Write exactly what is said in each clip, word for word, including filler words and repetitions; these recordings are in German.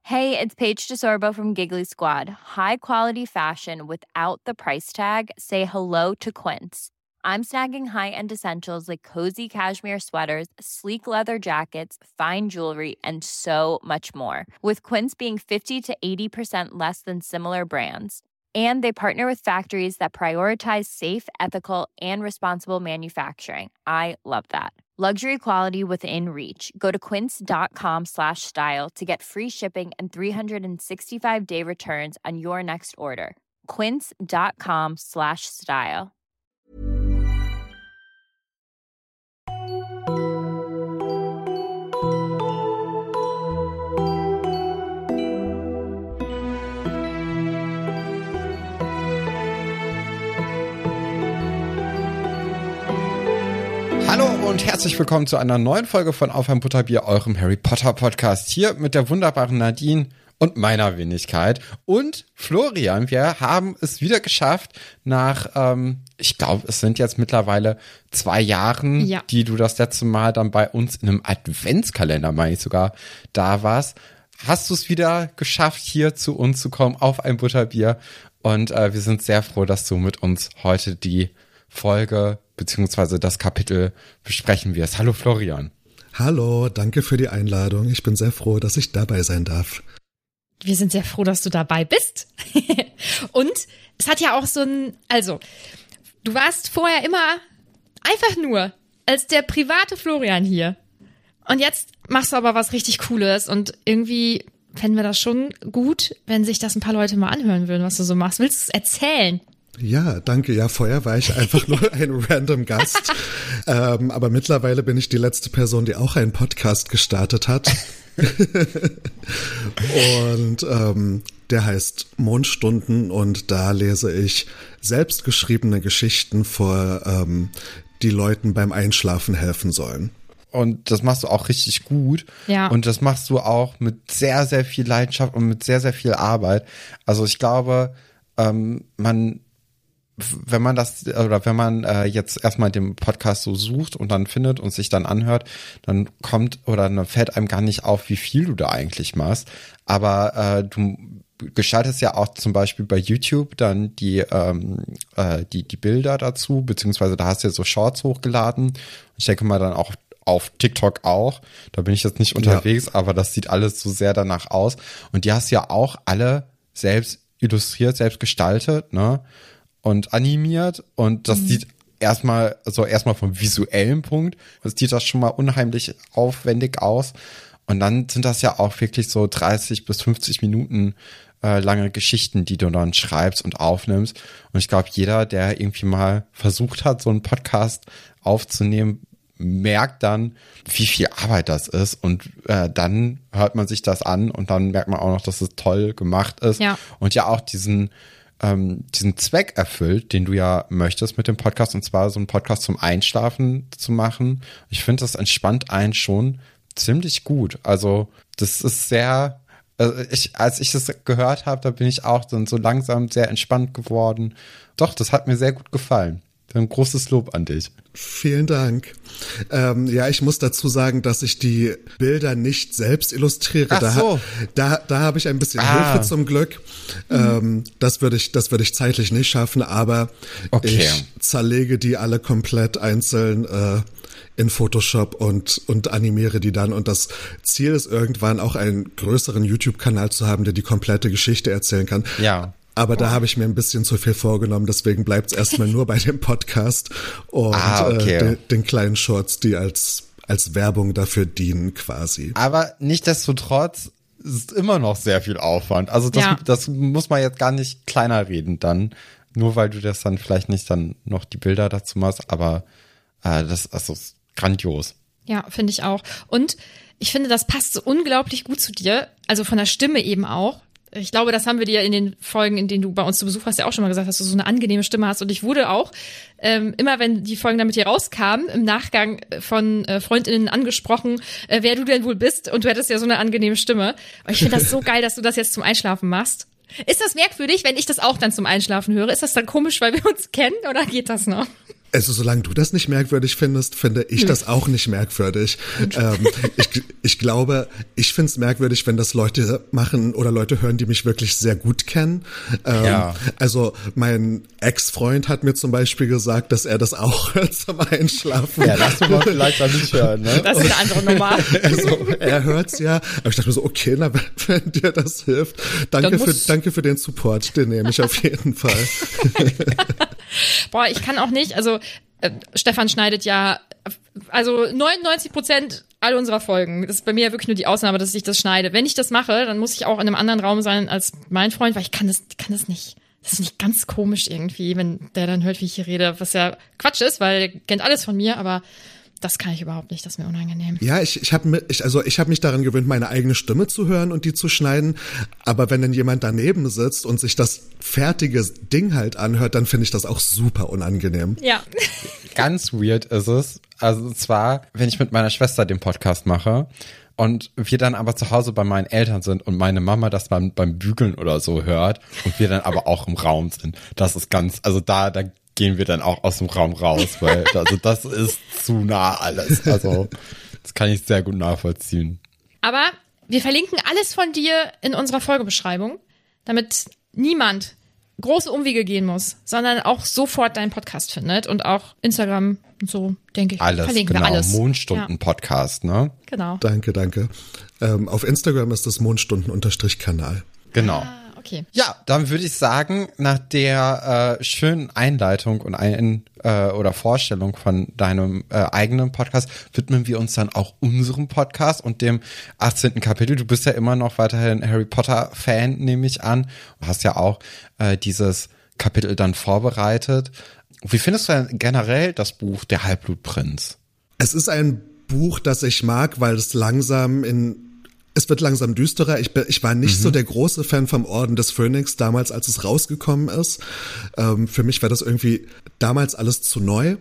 Hey, it's Paige DeSorbo from Giggly Squad. High quality fashion without the price tag. Say hello to Quince. I'm snagging high-end essentials like cozy cashmere sweaters, sleek leather jackets, fine jewelry, and so much more. With Quince being fifty to eighty percent less than similar brands. And they partner with factories that prioritize safe, ethical, and responsible manufacturing. I love that. Luxury quality within reach. Go to quince.com slash style to get free shipping and three sixty-five day returns on your next order. Quince.com slash style. Hallo und herzlich willkommen zu einer neuen Folge von Auf ein Butterbier, eurem Harry Potter Podcast. Hier mit der wunderbaren Nadine und meiner Wenigkeit. Und Florian, wir haben es wieder geschafft nach, ähm, ich glaube, es sind jetzt mittlerweile zwei Jahren, ja. die du das letzte Mal dann bei uns in einem Adventskalender, meine ich sogar, da warst. Hast du es wieder geschafft, hier zu uns zu kommen, auf ein Butterbier. Und äh, wir sind sehr froh, dass du mit uns heute die Folge beziehungsweise das Kapitel besprechen wirst. Hallo Florian. Hallo, danke für die Einladung. Ich bin sehr froh, dass ich dabei sein darf. Wir sind sehr froh, dass du dabei bist. Und es hat ja auch so ein, also, du warst vorher immer einfach nur als der private Florian hier. Und jetzt machst du aber was richtig Cooles und irgendwie fänden wir das schon gut, wenn sich das ein paar Leute mal anhören würden, was du so machst. Willst du es erzählen? Ja, danke. Ja, vorher war ich einfach nur ein random Gast. ähm, aber mittlerweile bin ich die letzte Person, die auch einen Podcast gestartet hat. und ähm, der heißt Mondstunden und da lese ich selbstgeschriebene Geschichten vor, ähm, die Leuten beim Einschlafen helfen sollen. Und das machst du auch richtig gut. Ja. Und das machst du auch mit sehr, sehr viel Leidenschaft und mit sehr, sehr viel Arbeit. Also ich glaube, ähm, man wenn man das, oder wenn man äh, jetzt erstmal den Podcast so sucht und dann findet und sich dann anhört, dann kommt oder dann fällt einem gar nicht auf, wie viel du da eigentlich machst. Aber äh, du gestaltest ja auch zum Beispiel bei YouTube dann die ähm, äh, die die Bilder dazu, beziehungsweise da hast du ja so Shorts hochgeladen. Ich denke mal dann auch auf TikTok auch. Da bin ich jetzt nicht unterwegs, ja. Aber das sieht alles so sehr danach aus. Und die hast du ja auch alle selbst illustriert, selbst gestaltet, ne? Und animiert und das mhm. sieht erstmal, also erstmal vom visuellen Punkt, das sieht das schon mal unheimlich aufwendig aus und dann sind das ja auch wirklich so dreißig bis fünfzig Minuten äh, lange Geschichten, die du dann schreibst und aufnimmst und ich glaube, jeder, der irgendwie mal versucht hat, so einen Podcast aufzunehmen, merkt dann, wie viel Arbeit das ist und äh, dann hört man sich das an und dann merkt man auch noch, dass es toll gemacht ist ja. und ja auch diesen Ähm, diesen Zweck erfüllt, den du ja möchtest mit dem Podcast, und zwar so einen Podcast zum Einschlafen zu machen. Ich finde, das entspannt einen schon ziemlich gut. Also das ist sehr, also ich, als ich das gehört habe, da bin ich auch dann so langsam sehr entspannt geworden. Doch, das hat mir sehr gut gefallen. Ein großes Lob an dich. Vielen Dank. Ähm, ja, ich muss dazu sagen, dass ich die Bilder nicht selbst illustriere. Ach so. Da, da, da habe ich ein bisschen ah. Hilfe zum Glück. Mhm. Ähm, das würde ich, das würde ich zeitlich nicht schaffen, aber okay. ich zerlege die alle komplett einzeln äh, in Photoshop und und animiere die dann. Und das Ziel ist irgendwann auch einen größeren YouTube-Kanal zu haben, der die komplette Geschichte erzählen kann. Ja. Aber da habe ich mir ein bisschen zu viel vorgenommen, deswegen bleibt es erstmal nur bei dem Podcast und ah, okay. äh, den, den kleinen Shorts, die als als Werbung dafür dienen quasi. Aber nichtsdestotrotz ist immer noch sehr viel Aufwand. Also das, ja. das muss man jetzt gar nicht kleiner reden dann, nur weil du das dann vielleicht nicht dann noch die Bilder dazu machst, aber äh, das also ist grandios. Ja, finde ich auch. Und ich finde, das passt so unglaublich gut zu dir, also von der Stimme eben auch. Ich glaube, das haben wir dir in den Folgen, in denen du bei uns zu Besuch warst, ja auch schon mal gesagt, dass du so eine angenehme Stimme hast. Und ich wurde auch, ähm, immer wenn die Folgen dann mit dir rauskamen, im Nachgang von äh, FreundInnen angesprochen, äh, wer du denn wohl bist. Und du hättest ja so eine angenehme Stimme. Und ich finde das so geil, dass du das jetzt zum Einschlafen machst. Ist das merkwürdig, wenn ich das auch dann zum Einschlafen höre? Ist das dann komisch, weil wir uns kennen, oder geht das noch? Also solange du das nicht merkwürdig findest, finde ich das auch nicht merkwürdig. ähm, ich, ich glaube, ich finde es merkwürdig, wenn das Leute machen oder Leute hören, die mich wirklich sehr gut kennen. Ähm, ja. Also mein Ex-Freund hat mir zum Beispiel gesagt, dass er das auch hört zum Einschlafen. Ja, das muss man vielleicht auch nicht hören, ne? Das ist eine andere Nummer. Also er hört's ja. Aber ich dachte mir so, okay, na, wenn, wenn dir das hilft, danke für, danke für den Support, den nehme ich auf jeden Fall. Boah, ich kann auch nicht, also äh, Stefan schneidet ja, also neunundneunzig Prozent all unserer Folgen. Das ist bei mir ja wirklich nur die Ausnahme, dass ich das schneide. Wenn ich das mache, dann muss ich auch in einem anderen Raum sein als mein Freund, weil ich kann das, kann das nicht. Das ist nicht ganz komisch irgendwie, wenn der dann hört, wie ich hier rede, was ja Quatsch ist, weil der kennt alles von mir, aber das kann ich überhaupt nicht, das ist mir unangenehm. Ja, ich, ich habe ich, also ich hab mich daran gewöhnt, meine eigene Stimme zu hören und die zu schneiden. Aber wenn dann jemand daneben sitzt und sich das fertige Ding halt anhört, dann finde ich das auch super unangenehm. Ja. Ganz weird ist es. Also zwar, wenn ich mit meiner Schwester den Podcast mache und wir dann aber zu Hause bei meinen Eltern sind und meine Mama das beim, beim Bügeln oder so hört und wir dann aber auch im Raum sind. Das ist ganz, also da, da gehen wir dann auch aus dem Raum raus, weil also das ist zu nah alles. Also das kann ich sehr gut nachvollziehen. Aber wir verlinken alles von dir in unserer Folgebeschreibung, damit niemand große Umwege gehen muss, sondern auch sofort deinen Podcast findet und auch Instagram und so, denke ich. Alles, verlinken genau, wir alles. Mondstunden-Podcast, ne? Genau. Danke, danke. Ähm, auf Instagram ist das Mondstunden-Kanal. Genau. Ah, okay. Ja, dann würde ich sagen, nach der äh, schönen Einleitung und ein äh, oder Vorstellung von deinem äh, eigenen Podcast widmen wir uns dann auch unserem Podcast und dem achtzehnten Kapitel. Du bist ja immer noch weiterhin Harry Potter Fan, nehme ich an. Du hast ja auch äh, dieses Kapitel dann vorbereitet. Wie findest du denn generell das Buch Der Halbblutprinz? Es ist ein Buch, das ich mag, weil es langsam in Es wird langsam düsterer. Ich, bin, ich war nicht mhm. so der große Fan vom Orden des Phönix damals, als es rausgekommen ist. Ähm, für mich war das irgendwie damals alles zu neu.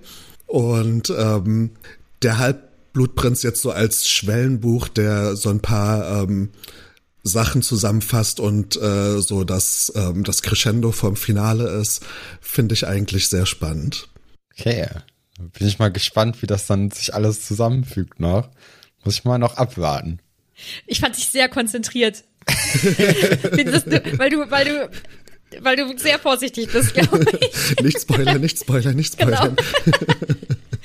Und ähm, der Halbblutprinz jetzt so als Schwellenbuch, der so ein paar ähm, Sachen zusammenfasst und äh, so das, ähm, das Crescendo vom Finale ist, finde ich eigentlich sehr spannend. Okay, bin ich mal gespannt, wie das dann sich alles zusammenfügt noch. Muss ich mal noch abwarten. Ich fand dich sehr konzentriert. weil du, weil du, weil du sehr vorsichtig bist, glaube ich. Nicht spoilern, nicht spoilern, nicht spoilern. Genau.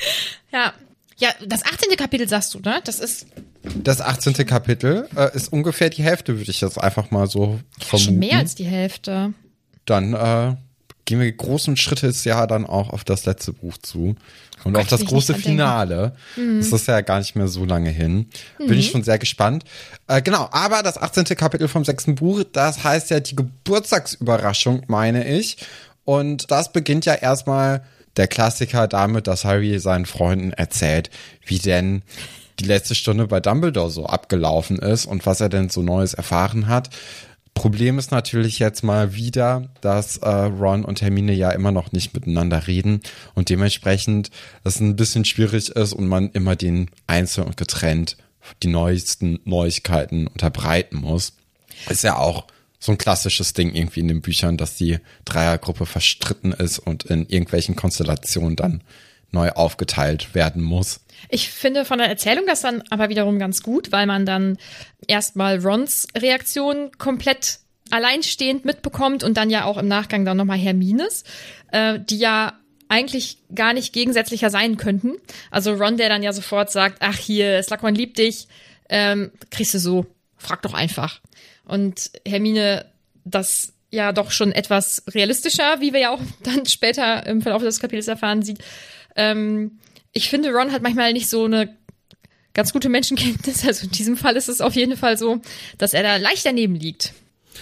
Ja. Ja, das achtzehnte Kapitel sagst du, ne? Das ist. Das achtzehnte Kapitel äh, ist ungefähr die Hälfte, würde ich jetzt einfach mal so vermuten. Schon mehr als die Hälfte. Dann äh, gehen wir großen Schrittes ja dann auch auf das letzte Buch zu. Und Gott, auf das große Finale. Mhm. Das ist ja gar nicht mehr so lange hin. Bin mhm. ich schon sehr gespannt. Äh, genau, aber das achtzehnte Kapitel vom sechsten Buch, das heißt ja die Geburtstagsüberraschung, meine ich. Und das beginnt ja erstmal der Klassiker damit, dass Harry seinen Freunden erzählt, wie denn die letzte Stunde bei Dumbledore so abgelaufen ist und was er denn so Neues erfahren hat. Problem ist natürlich jetzt mal wieder, dass äh, Ron und Hermine ja immer noch nicht miteinander reden und dementsprechend es ein bisschen schwierig ist und man immer den einzeln und getrennt die neuesten Neuigkeiten unterbreiten muss. Ist ja auch so ein klassisches Ding irgendwie in den Büchern, dass die Dreiergruppe verstritten ist und in irgendwelchen Konstellationen dann neu aufgeteilt werden muss. Ich finde von der Erzählung das dann aber wiederum ganz gut, weil man dann erstmal Rons Reaktion komplett alleinstehend mitbekommt und dann ja auch im Nachgang dann nochmal Hermines, äh, die ja eigentlich gar nicht gegensätzlicher sein könnten. Also Ron, der dann ja sofort sagt, ach hier, Slughorn liebt dich, ähm, kriegst du so, frag doch einfach. Und Hermine das ja doch schon etwas realistischer, wie wir ja auch dann später im Verlauf des Kapitels erfahren, sieht. Ähm, ich finde, Ron hat manchmal nicht so eine ganz gute Menschenkenntnis. Also in diesem Fall ist es auf jeden Fall so, dass er da leicht daneben liegt.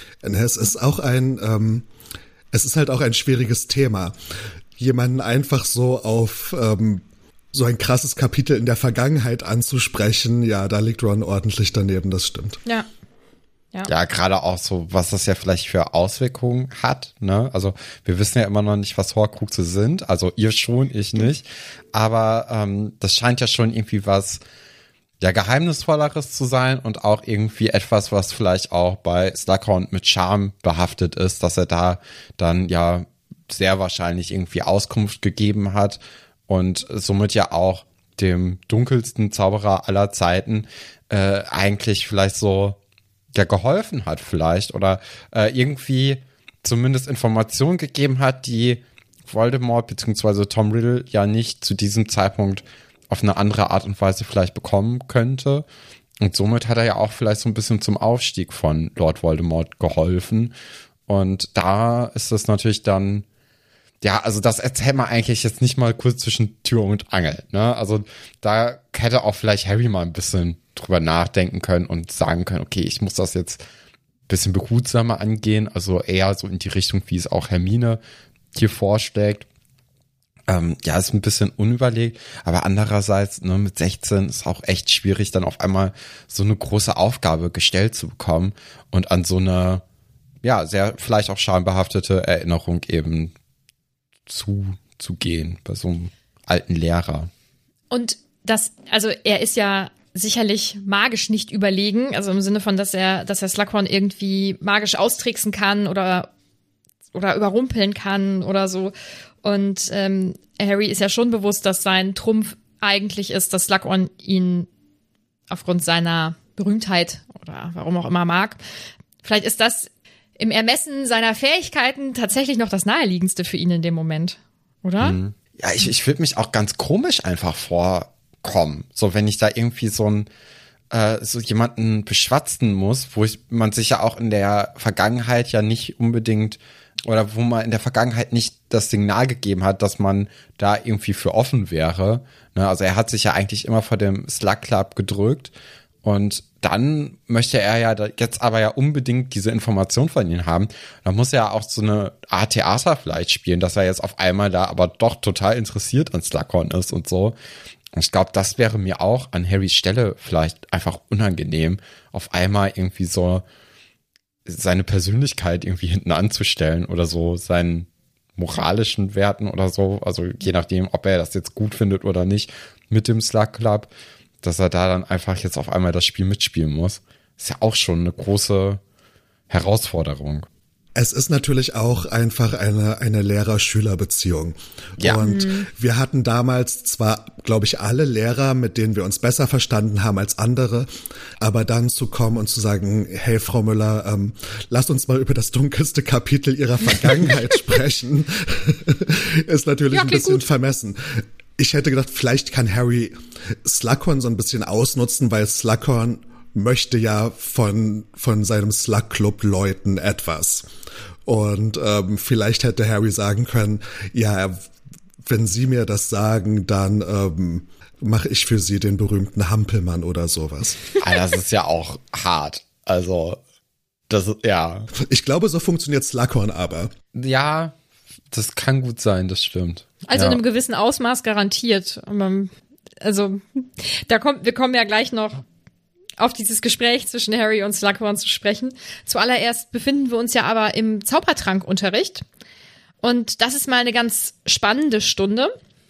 Es ist auch ein, ähm, es ist halt auch ein schwieriges Thema. Jemanden einfach so auf ähm, so ein krasses Kapitel in der Vergangenheit anzusprechen, ja, da liegt Ron ordentlich daneben, das stimmt. Ja. Ja, ja, gerade auch so, was das ja vielleicht für Auswirkungen hat, ne? Also wir wissen ja immer noch nicht, was Horcruxe sind, also ihr schon, ich nicht, aber ähm, das scheint ja schon irgendwie was ja Geheimnisvolleres zu sein und auch irgendwie etwas, was vielleicht auch bei Slughorn mit Charme behaftet ist, dass er da dann ja sehr wahrscheinlich irgendwie Auskunft gegeben hat, und somit ja auch dem dunkelsten Zauberer aller Zeiten äh, eigentlich vielleicht so ja geholfen hat vielleicht oder äh, irgendwie zumindest Informationen gegeben hat, die Voldemort bzw. Tom Riddle ja nicht zu diesem Zeitpunkt auf eine andere Art und Weise vielleicht bekommen könnte. Und somit hat er ja auch vielleicht so ein bisschen zum Aufstieg von Lord Voldemort geholfen. Und da ist es natürlich dann, ja, also das erzählt man eigentlich jetzt nicht mal kurz zwischen Tür und Angel, ne? Also da hätte auch vielleicht Harry mal ein bisschen drüber nachdenken können und sagen können, okay, ich muss das jetzt ein bisschen behutsamer angehen, also eher so in die Richtung, wie es auch Hermine hier vorschlägt. Ähm, ja, ist ein bisschen unüberlegt, aber andererseits, ne, mit sechzehn ist auch echt schwierig, dann auf einmal so eine große Aufgabe gestellt zu bekommen und an so eine, ja, sehr vielleicht auch schambehaftete Erinnerung eben zu, zu gehen bei so einem alten Lehrer. Und das, also er ist ja sicherlich magisch nicht überlegen, also im Sinne von, dass er, dass er Slughorn irgendwie magisch austricksen kann oder, oder überrumpeln kann oder so. Und ähm, Harry ist ja schon bewusst, dass sein Trumpf eigentlich ist, dass Slughorn ihn aufgrund seiner Berühmtheit oder warum auch immer mag. Vielleicht ist das im Ermessen seiner Fähigkeiten tatsächlich noch das Naheliegendste für ihn in dem Moment, oder? Mhm. Ja, ich, ich würde mich auch ganz komisch einfach vorkommen. So, wenn ich da irgendwie so ein äh, so jemanden beschwatzen muss, wo ich, man sich ja auch in der Vergangenheit ja nicht unbedingt oder wo man in der Vergangenheit nicht das Signal gegeben hat, dass man da irgendwie für offen wäre. Ne, also er hat sich ja eigentlich immer vor dem Slug Club gedrückt und dann möchte er ja jetzt aber ja unbedingt diese Information von ihnen haben. Da muss er auch so eine Art Theater vielleicht spielen, dass er jetzt auf einmal da aber doch total interessiert an Slughorn ist und so. Und ich glaube, das wäre mir auch an Harrys Stelle vielleicht einfach unangenehm, auf einmal irgendwie so seine Persönlichkeit irgendwie hinten anzustellen oder so seinen moralischen Werten oder so, also je nachdem, ob er das jetzt gut findet oder nicht mit dem Slug Club, dass er da dann einfach jetzt auf einmal das Spiel mitspielen muss. Ist ja auch schon eine große Herausforderung. Es ist natürlich auch einfach eine, eine Lehrer-Schüler-Beziehung. Ja. Und mhm. wir hatten damals zwar, glaube ich, alle Lehrer, mit denen wir uns besser verstanden haben als andere, aber dann zu kommen und zu sagen, hey, Frau Müller, ähm, lasst uns mal über das dunkelste Kapitel Ihrer Vergangenheit sprechen, ist natürlich ja, ein bisschen gut. vermessen. Ich hätte gedacht, vielleicht kann Harry Slughorn so ein bisschen ausnutzen, weil Slughorn möchte ja von von seinem Slug-Club-Leuten etwas. Und ähm, vielleicht hätte Harry sagen können, ja, wenn Sie mir das sagen, dann ähm, mache ich für Sie den berühmten Hampelmann oder sowas. Ah, das ist ja auch hart. Also, das ist, ja. Ich glaube, so funktioniert Slughorn aber. Ja, das kann gut sein, das stimmt. Also ja. in einem gewissen Ausmaß garantiert. Also, da kommt, wir kommen ja gleich noch auf dieses Gespräch zwischen Harry und Slughorn zu sprechen. Zuallererst befinden wir uns ja aber im Zaubertrankunterricht. Und das ist mal eine ganz spannende Stunde.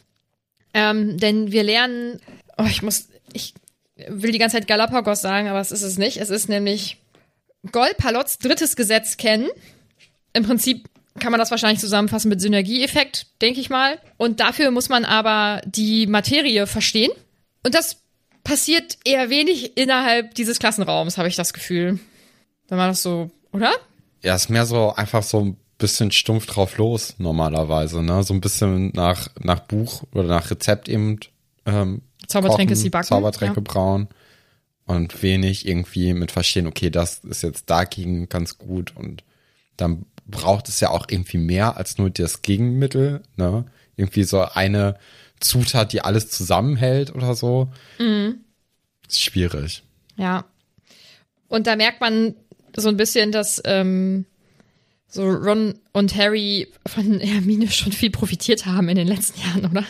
Ähm, denn wir lernen, oh, ich muss, ich will die ganze Zeit Galapagos sagen, aber es ist es nicht. Es ist nämlich Golpalots drittes Gesetz kennen. Im Prinzip kann man das wahrscheinlich zusammenfassen mit Synergieeffekt, denke ich mal. Und dafür muss man aber die Materie verstehen. Und das passiert eher wenig innerhalb dieses Klassenraums, habe ich das Gefühl. Wenn man das so, oder? Ja, ist mehr so einfach so ein bisschen stumpf drauf los normalerweise, ne? So ein bisschen nach nach Buch oder nach Rezept eben ähm, Zaubertränke kochen, sie backen. Zaubertränke ja. brauen und wenig irgendwie mit verstehen, okay, das ist jetzt dagegen ganz gut und dann braucht es ja auch irgendwie mehr als nur das Gegenmittel, ne? Irgendwie so eine Zutat, die alles zusammenhält oder so. Mhm. Ist schwierig. Ja. Und da merkt man so ein bisschen, dass ähm, so Ron und Harry von Hermine schon viel profitiert haben in den letzten Jahren, oder?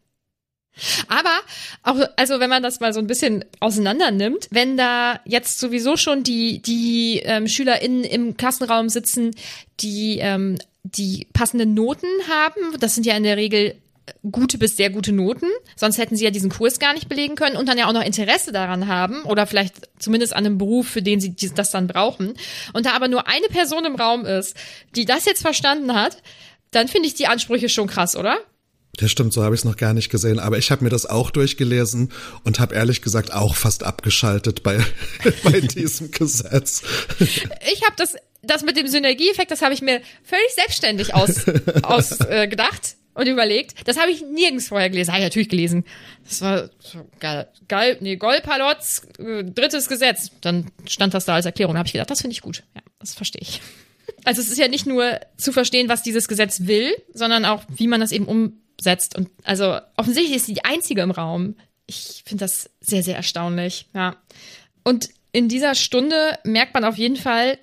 Aber auch, also wenn man das mal so ein bisschen auseinander nimmt, wenn da jetzt sowieso schon die die ähm, SchülerInnen im Klassenraum sitzen, die ähm, die passenden Noten haben, das sind ja in der Regel gute bis sehr gute Noten, sonst hätten sie ja diesen Kurs gar nicht belegen können und dann ja auch noch Interesse daran haben oder vielleicht zumindest an einem Beruf, für den sie das dann brauchen. Und da aber nur eine Person im Raum ist, die das jetzt verstanden hat, dann finde ich die Ansprüche schon krass, oder? Ja, stimmt, so habe ich es noch gar nicht gesehen. Aber ich habe mir das auch durchgelesen und habe ehrlich gesagt auch fast abgeschaltet bei, bei diesem Gesetz. Ich habe das, das mit dem Synergieeffekt, das habe ich mir völlig selbstständig aus, aus äh, gedacht und überlegt. Das habe ich nirgends vorher gelesen. Habe ich natürlich gelesen. Das war so geil. geil nee, Golpalots äh, drittes Gesetz. Dann stand das da als Erklärung. Da habe ich gedacht, das finde ich gut. Ja, das verstehe ich. Also es ist ja nicht nur zu verstehen, was dieses Gesetz will, sondern auch, wie man das eben umsetzt. Und also offensichtlich ist sie die Einzige im Raum. Ich finde das sehr, sehr erstaunlich. Ja. Und in dieser Stunde merkt man auf jeden Fall,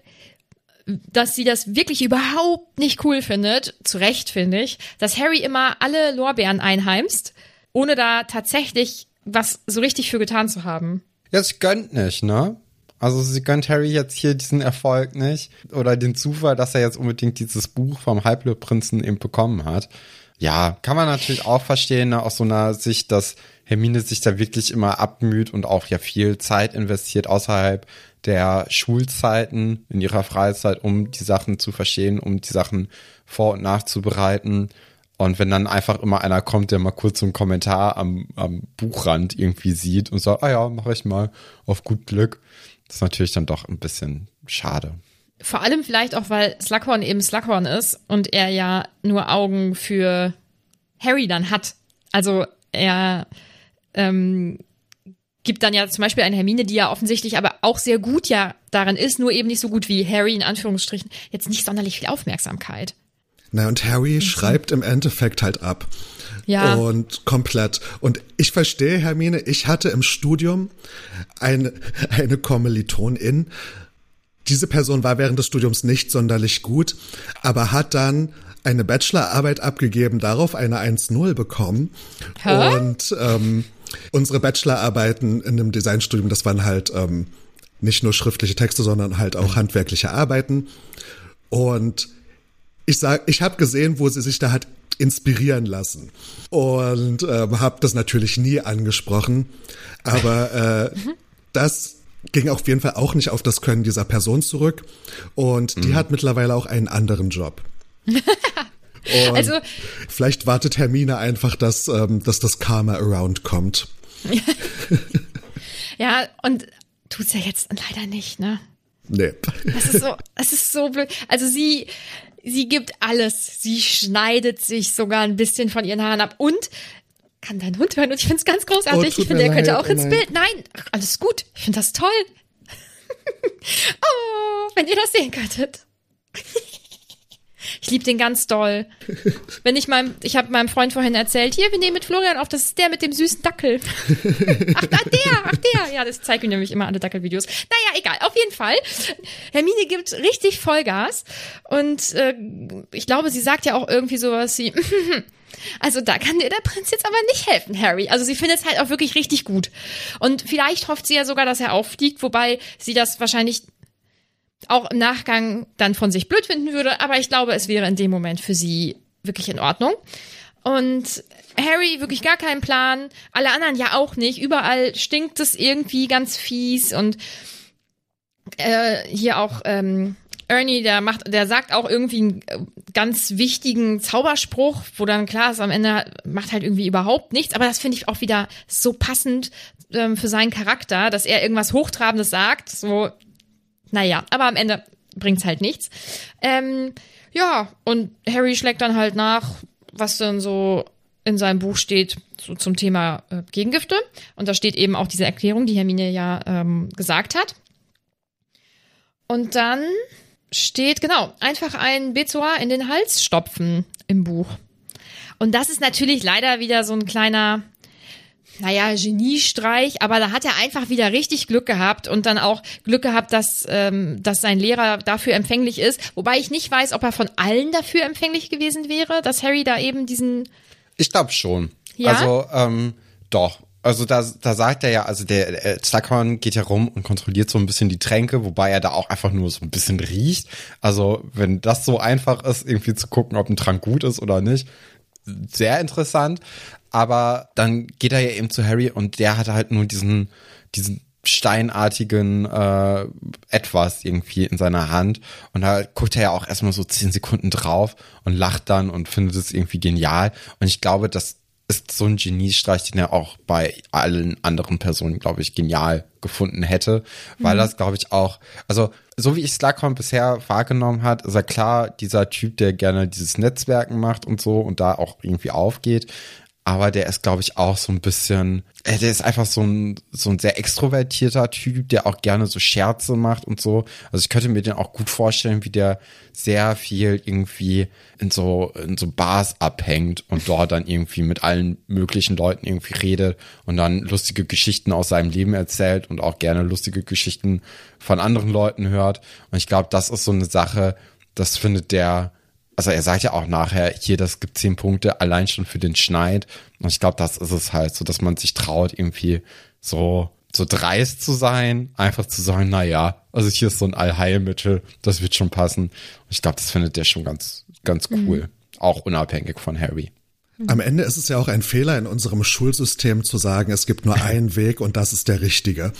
dass sie das wirklich überhaupt nicht cool findet, zu Recht finde ich, dass Harry immer alle Lorbeeren einheimst, ohne da tatsächlich was so richtig für getan zu haben. Ja, sie gönnt nicht, ne? Also sie gönnt Harry jetzt hier diesen Erfolg nicht oder den Zufall, dass er jetzt unbedingt dieses Buch vom Halbblutprinzen eben bekommen hat. Ja, kann man natürlich auch verstehen, ne, aus so einer Sicht, dass Hermine sich da wirklich immer abmüht und auch ja viel Zeit investiert außerhalb der Schulzeiten in ihrer Freizeit, um die Sachen zu verstehen, um die Sachen vor- und nachzubereiten. Und wenn dann einfach immer einer kommt, der mal kurz so einen Kommentar am, am Buchrand irgendwie sieht und sagt, ah ja, mache ich mal auf gut Glück, das ist natürlich dann doch ein bisschen schade. Vor allem vielleicht auch, weil Slughorn eben Slughorn ist und er ja nur Augen für Harry dann hat. Also er ähm, gibt dann ja zum Beispiel eine Hermine, die ja offensichtlich aber auch sehr gut ja darin ist, nur eben nicht so gut wie Harry, in Anführungsstrichen, jetzt nicht sonderlich viel Aufmerksamkeit. Na, und Harry mhm. schreibt im Endeffekt halt ab. Ja. Und komplett. Und ich verstehe, Hermine, ich hatte im Studium eine, eine Kommilitonin. Diese Person war während des Studiums nicht sonderlich gut, aber hat dann eine Bachelorarbeit abgegeben, darauf eine eins null bekommen. Hä? Und ähm, unsere Bachelorarbeiten in dem Designstudium, das waren halt ähm, nicht nur schriftliche Texte, sondern halt auch handwerkliche Arbeiten. Und ich sag, ich habe gesehen, wo sie sich da hat inspirieren lassen und ähm, habe das natürlich nie angesprochen, aber äh, das ging auf jeden Fall auch nicht auf das Können dieser Person zurück und die mhm. hat mittlerweile auch einen anderen Job. Und also vielleicht wartet Hermine einfach, dass, ähm, dass das Karma around kommt. Ja, und tut's ja jetzt leider nicht, ne? Nee. Das ist so, es ist so blöd. Also sie, sie gibt alles. Sie schneidet sich sogar ein bisschen von ihren Haaren ab und kann dein Hund hören und ich find's ganz großartig. Oh, ich finde, er könnte auch oh ins Bild. Nein, ach, alles gut. Ich finde das toll. Oh, wenn ihr das sehen könntet. Ich liebe den ganz doll. Wenn ich meinem, ich habe meinem Freund vorhin erzählt, hier, wir nehmen mit Florian auf, das ist der mit dem süßen Dackel. Ach, ach der, ach der. Ja, das zeigt mir nämlich immer alle Dackelvideos. Naja, egal, auf jeden Fall. Hermine gibt richtig Vollgas und äh, ich glaube, sie sagt ja auch irgendwie sowas wie, also da kann dir der Prinz jetzt aber nicht helfen, Harry. Also sie findet es halt auch wirklich richtig gut. Und vielleicht hofft sie ja sogar, dass er auffliegt, wobei sie das wahrscheinlich auch im Nachgang dann von sich blöd finden würde, aber ich glaube, es wäre in dem Moment für sie wirklich in Ordnung. Und Harry wirklich gar keinen Plan, alle anderen ja auch nicht, überall stinkt es irgendwie ganz fies und äh, hier auch ähm, Ernie, der macht, der sagt auch irgendwie einen ganz wichtigen Zauberspruch, wo dann klar ist, am Ende macht halt irgendwie überhaupt nichts, aber das finde ich auch wieder so passend ähm, für seinen Charakter, dass er irgendwas Hochtrabendes sagt, so. Naja, aber am Ende bringt's halt nichts. Ähm, ja, und Harry schlägt dann halt nach, was dann so in seinem Buch steht, so zum Thema äh, Gegengifte. Und da steht eben auch diese Erklärung, die Hermine ja ähm, gesagt hat. Und dann steht, genau, einfach ein Bezoar in den Hals stopfen im Buch. Und das ist natürlich leider wieder so ein kleiner, naja, Geniestreich, aber da hat er einfach wieder richtig Glück gehabt und dann auch Glück gehabt, dass, ähm, dass sein Lehrer dafür empfänglich ist. Wobei ich nicht weiß, ob er von allen dafür empfänglich gewesen wäre, dass Harry da eben diesen... Ich glaube schon. Ja? Also, ähm, doch. Also da, da sagt er ja, also der äh, Slughorn geht ja rum und kontrolliert so ein bisschen die Tränke, wobei er da auch einfach nur so ein bisschen riecht. Also wenn das so einfach ist, irgendwie zu gucken, ob ein Trank gut ist oder nicht, sehr interessant. Aber dann geht er ja eben zu Harry und der hat halt nur diesen, diesen steinartigen äh, etwas irgendwie in seiner Hand und da guckt er ja auch erstmal so zehn Sekunden drauf und lacht dann und findet es irgendwie genial und ich glaube, das ist so ein Geniestreich, den er auch bei allen anderen Personen, glaube ich, genial gefunden hätte, weil mhm. das, glaube ich, auch, also so wie ich Slughorn bisher wahrgenommen hat, ist er klar dieser Typ, der gerne dieses Netzwerken macht und so und da auch irgendwie aufgeht, aber der ist, glaube ich, auch so ein bisschen, äh, der ist einfach so ein so ein sehr extrovertierter Typ, der auch gerne so Scherze macht und so. Also ich könnte mir den auch gut vorstellen, wie der sehr viel irgendwie in so in so Bars abhängt und dort dann irgendwie mit allen möglichen Leuten irgendwie redet und dann lustige Geschichten aus seinem Leben erzählt und auch gerne lustige Geschichten von anderen Leuten hört. Und ich glaube, das ist so eine Sache, das findet der. Also er sagt ja auch nachher, hier, das gibt zehn Punkte, allein schon für den Schneid. Und ich glaube, das ist es halt, so dass man sich traut, irgendwie so so dreist zu sein, einfach zu sagen, na ja, also hier ist so ein Allheilmittel, das wird schon passen. Und ich glaube, das findet der schon ganz, ganz cool, mhm. auch unabhängig von Harry. Am Ende ist es ja auch ein Fehler in unserem Schulsystem zu sagen, es gibt nur einen Weg und das ist der richtige.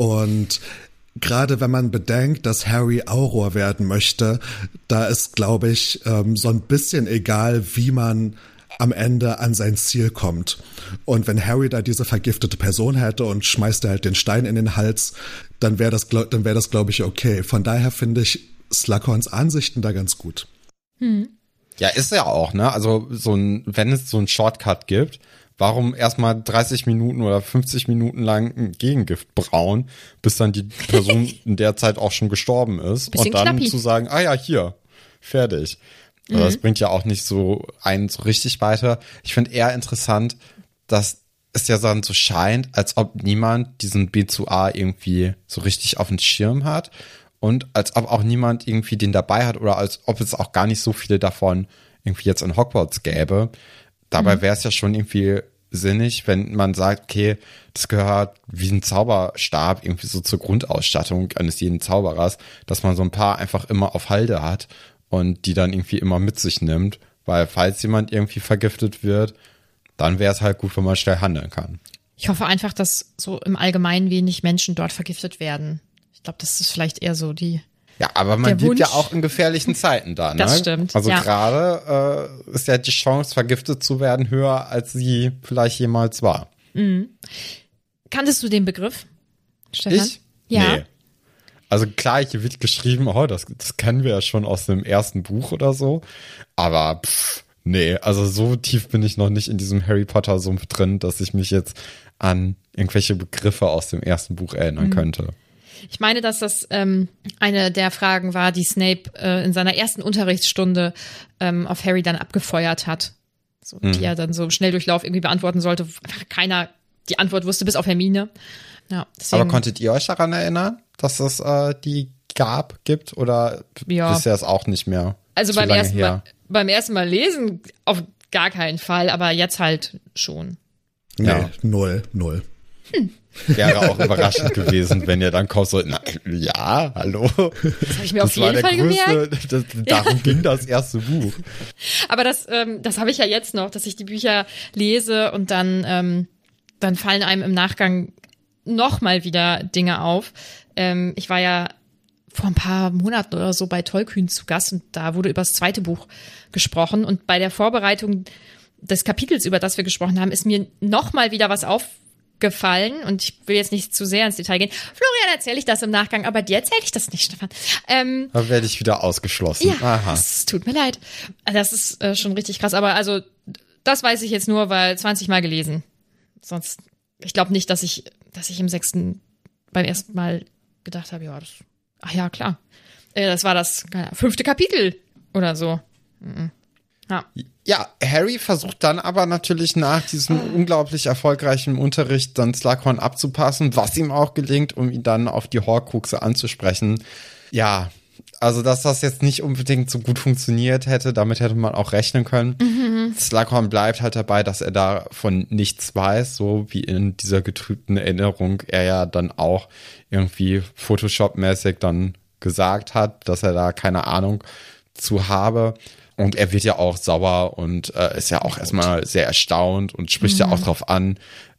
Und gerade wenn man bedenkt, dass Harry Auror werden möchte, da ist, glaube ich, so ein bisschen egal, wie man am Ende an sein Ziel kommt. Und wenn Harry da diese vergiftete Person hätte und schmeißt er halt den Stein in den Hals, dann wäre das, dann wäre das, glaube ich, okay. Von daher finde ich Slughorns Ansichten da ganz gut. Hm. Ja, ist ja auch, ne? Also so ein, wenn es so einen Shortcut gibt, warum erstmal dreißig Minuten oder fünfzig Minuten lang ein Gegengift brauen, bis dann die Person in der Zeit auch schon gestorben ist. Bisschen und dann knappi. zu sagen, ah ja, hier, fertig. Mhm. Also das bringt ja auch nicht so einen so richtig weiter. Ich finde eher interessant, dass es ja dann so scheint, als ob niemand diesen B zwei A irgendwie so richtig auf dem Schirm hat und als ob auch niemand irgendwie den dabei hat oder als ob es auch gar nicht so viele davon irgendwie jetzt in Hogwarts gäbe. Dabei wäre es ja schon irgendwie sinnig, wenn man sagt, okay, das gehört wie ein Zauberstab irgendwie so zur Grundausstattung eines jeden Zauberers, dass man so ein paar einfach immer auf Halde hat und die dann irgendwie immer mit sich nimmt, weil falls jemand irgendwie vergiftet wird, dann wäre es halt gut, wenn man schnell handeln kann. Ich hoffe einfach, dass so im Allgemeinen wenig Menschen dort vergiftet werden. Ich glaube, das ist vielleicht eher so die Ja, aber man lebt ja auch in gefährlichen Zeiten da, ne? Das stimmt, Also ja. gerade äh, ist ja die Chance, vergiftet zu werden, höher, als sie vielleicht jemals war. Mhm. Kanntest du den Begriff, Stefan? Ich? Ja. Nee. Also klar, hier wird geschrieben, oh, das, das kennen wir ja schon aus dem ersten Buch oder so. Aber pff, nee, also so tief bin ich noch nicht in diesem Harry Potter-Sumpf drin, dass ich mich jetzt an irgendwelche Begriffe aus dem ersten Buch erinnern mhm. könnte. Ich meine, dass das ähm, eine der Fragen war, die Snape äh, in seiner ersten Unterrichtsstunde ähm, auf Harry dann abgefeuert hat. So, mhm. Die er dann so im Schnelldurchlauf irgendwie beantworten sollte. Einfach keiner die Antwort wusste, bis auf Hermine. Ja, deswegen. Aber konntet ihr euch daran erinnern, dass es äh, die gab, gibt? Oder ja. wisst ihr es auch nicht mehr? Also Zu beim lange ersten, her? Mal, beim ersten Mal lesen auf gar keinen Fall, aber jetzt halt schon. Nee, Ja. null, null. Hm. Wäre auch überraschend gewesen, wenn ihr dann kommt so, na, ja, hallo. Das habe ich mir Das auf war jeden der Fall größte, gemerkt. das, darum ging das erste Buch. Aber das, ähm, das habe ich ja jetzt noch, dass ich die Bücher lese und dann, ähm, dann fallen einem im Nachgang noch mal wieder Dinge auf. Ähm, ich war ja vor ein paar Monaten oder so bei Tollkühn zu Gast und da wurde über das zweite Buch gesprochen und bei der Vorbereitung des Kapitels, über das wir gesprochen haben, ist mir noch mal wieder was aufgefallen und ich will jetzt nicht zu sehr ins Detail gehen. Florian, erzähle ich das im Nachgang, aber dir erzähle ich das nicht, Stefan. Ähm, Da werde ich wieder ausgeschlossen. ja, Aha. es tut mir leid. Das ist äh, schon richtig krass, aber also das weiß ich jetzt nur, weil zwanzig Mal gelesen. Sonst, ich glaube nicht, dass ich, dass ich im sechsten beim ersten Mal gedacht habe, ja, das, ach ja, klar. Äh, das war das keine Ahnung, fünfte Kapitel oder so. Mhm. Ja. Ja, Harry versucht dann aber natürlich nach diesem unglaublich erfolgreichen Unterricht dann Slughorn abzupassen, was ihm auch gelingt, um ihn dann auf die Horcruxe anzusprechen. Ja, also dass das jetzt nicht unbedingt so gut funktioniert hätte, damit hätte man auch rechnen können. Mhm. Slughorn bleibt halt dabei, dass er davon nichts weiß, so wie in dieser getrübten Erinnerung er ja dann auch irgendwie Photoshop-mäßig dann gesagt hat, dass er da keine Ahnung zu habe. Und er wird ja auch sauer und äh, ist ja auch erstmal sehr erstaunt und spricht mhm. ja auch drauf an,